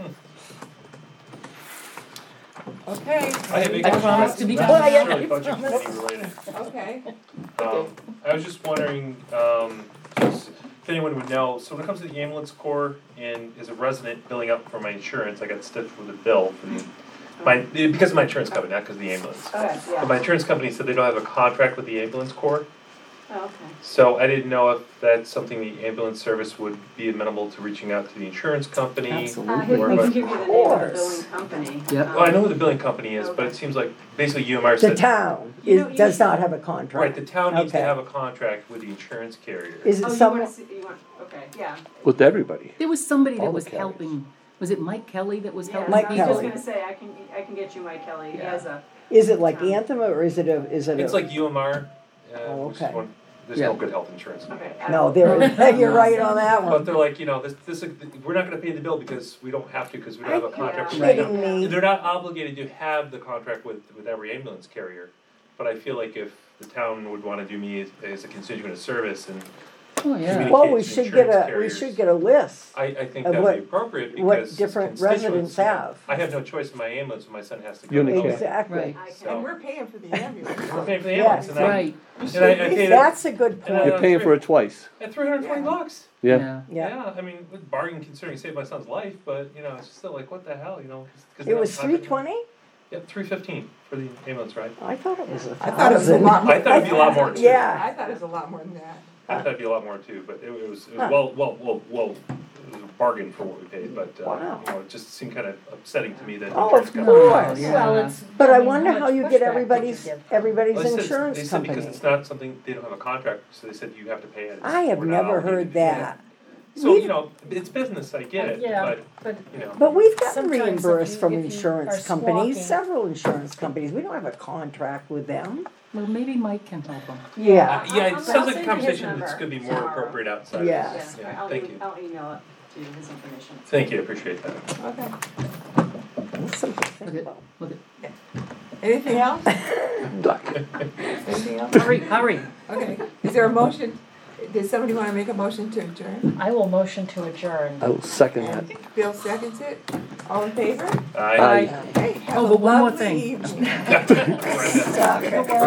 Okay, I have a I promise to be Not quiet. necessarily budget committee related. okay. Um, I was just wondering, um, just if anyone would know, so when it comes to the ambulance corps and as a resident billing up for my insurance, I got stiffed with a bill for the, my, because of my insurance company, not because of the ambulance. Okay, But my yeah. insurance company said they don't have a contract with the ambulance corps, Oh, okay. so I didn't know if that's something the ambulance service would be amenable to reaching out to the insurance company. Uh, Absolutely. I can Or I can about- give you the name of the course. billing company. Yep. Um, Well, I know who the billing company is, but it seems like basically U M R The said, town You know, is, you does should- not have a right, contract. the town needs to Okay. have a contract with the insurance carrier. Is Oh, it you someone, wanna see, you want, okay, yeah. With everybody. there was somebody All that the was carriers. helping, was it Mike Kelly that was Yeah, helping? Mike I was just Kelly. gonna say, I can, I can get you Mike Kelly, he Yeah. has a, is it like Town. Anthem or is it a, is it a? It's like U M R, uh, Oh, which is okay. one, there's Yeah. no good health insurance. okay. I No, will- there, is- you're right on that But one. they're like, you know, this, this, we're not gonna pay the bill because we don't have to, because we don't have a contract. Are with you the kidding town. me? They're not obligated to have the contract with, with every ambulance carrier, but I feel like if the town would wanna do me as, as a constituent of service and Oh, yeah. Well, we communicates should with get insurance a, we carriers. should get a list. I, I think Of that'd what- be appropriate what because different constituents, residents you know, have. I have no choice in my ambulance when my son has to go. Unicare. to Exactly. Right. I So- And can, we're paying for the ambulance. We're paying for the Yes, ambulance and I, Right, and I, I paid it That's a good And, point, uh, You're paying for it twice. at three hundred and twenty Yeah. bucks. Yeah. yeah. yeah. Yeah, I mean, with bargain considering saved my son's life, but you know, it's still like, what the hell, you know? 'cause- 'cause It now was I'm- three twenty? Yep, three fifteen for the ambulance ride. I thought it was a I thought it was a thousand. lot more. I thought it'd be a lot more too. Yeah. I thought it was a lot more than that. I thought it'd be a lot more too, but it, it was, it was Huh. well, well, well, well, it was a bargain for what we paid, but, uh, Wow. you know, it just seemed kind of upsetting to me that. Oh, insurance of companies- course. Yeah. Well, it's. But I mean, wonder how how much you pushback get did you everybody's, get? everybody's Well, they said- insurance They said company. because it's not something, they don't have a contract, so they said you have to pay it. I have Or never now, heard you know. that. So, We've- you know, it's business, I get it, Yeah, but, but you know. But we've gotten Sometimes if reimbursed you- from if you insurance are companies, squawking- several insurance companies. We don't have a contract with them. Well, maybe Mike can help them. Yeah. Uh, Yeah, I'll- it I'll sounds send like you a his conversation that's number gonna be more tomorrow. appropriate outside. Yeah. Yes, Yeah, I'll, thank e- you. I'll email it to you, his information. Thank you, I appreciate that. Okay. That's something to think Okay. about. Look at, Anything else? Duck. Anything else? hurry, hurry. Okay, is there a motion? Did somebody wanna make a motion to adjourn? I will motion to adjourn. I will second that. And Bill seconds it. All in favor? I. Hey, have Oh, a but one more lovely thing. evening. Right. Okay.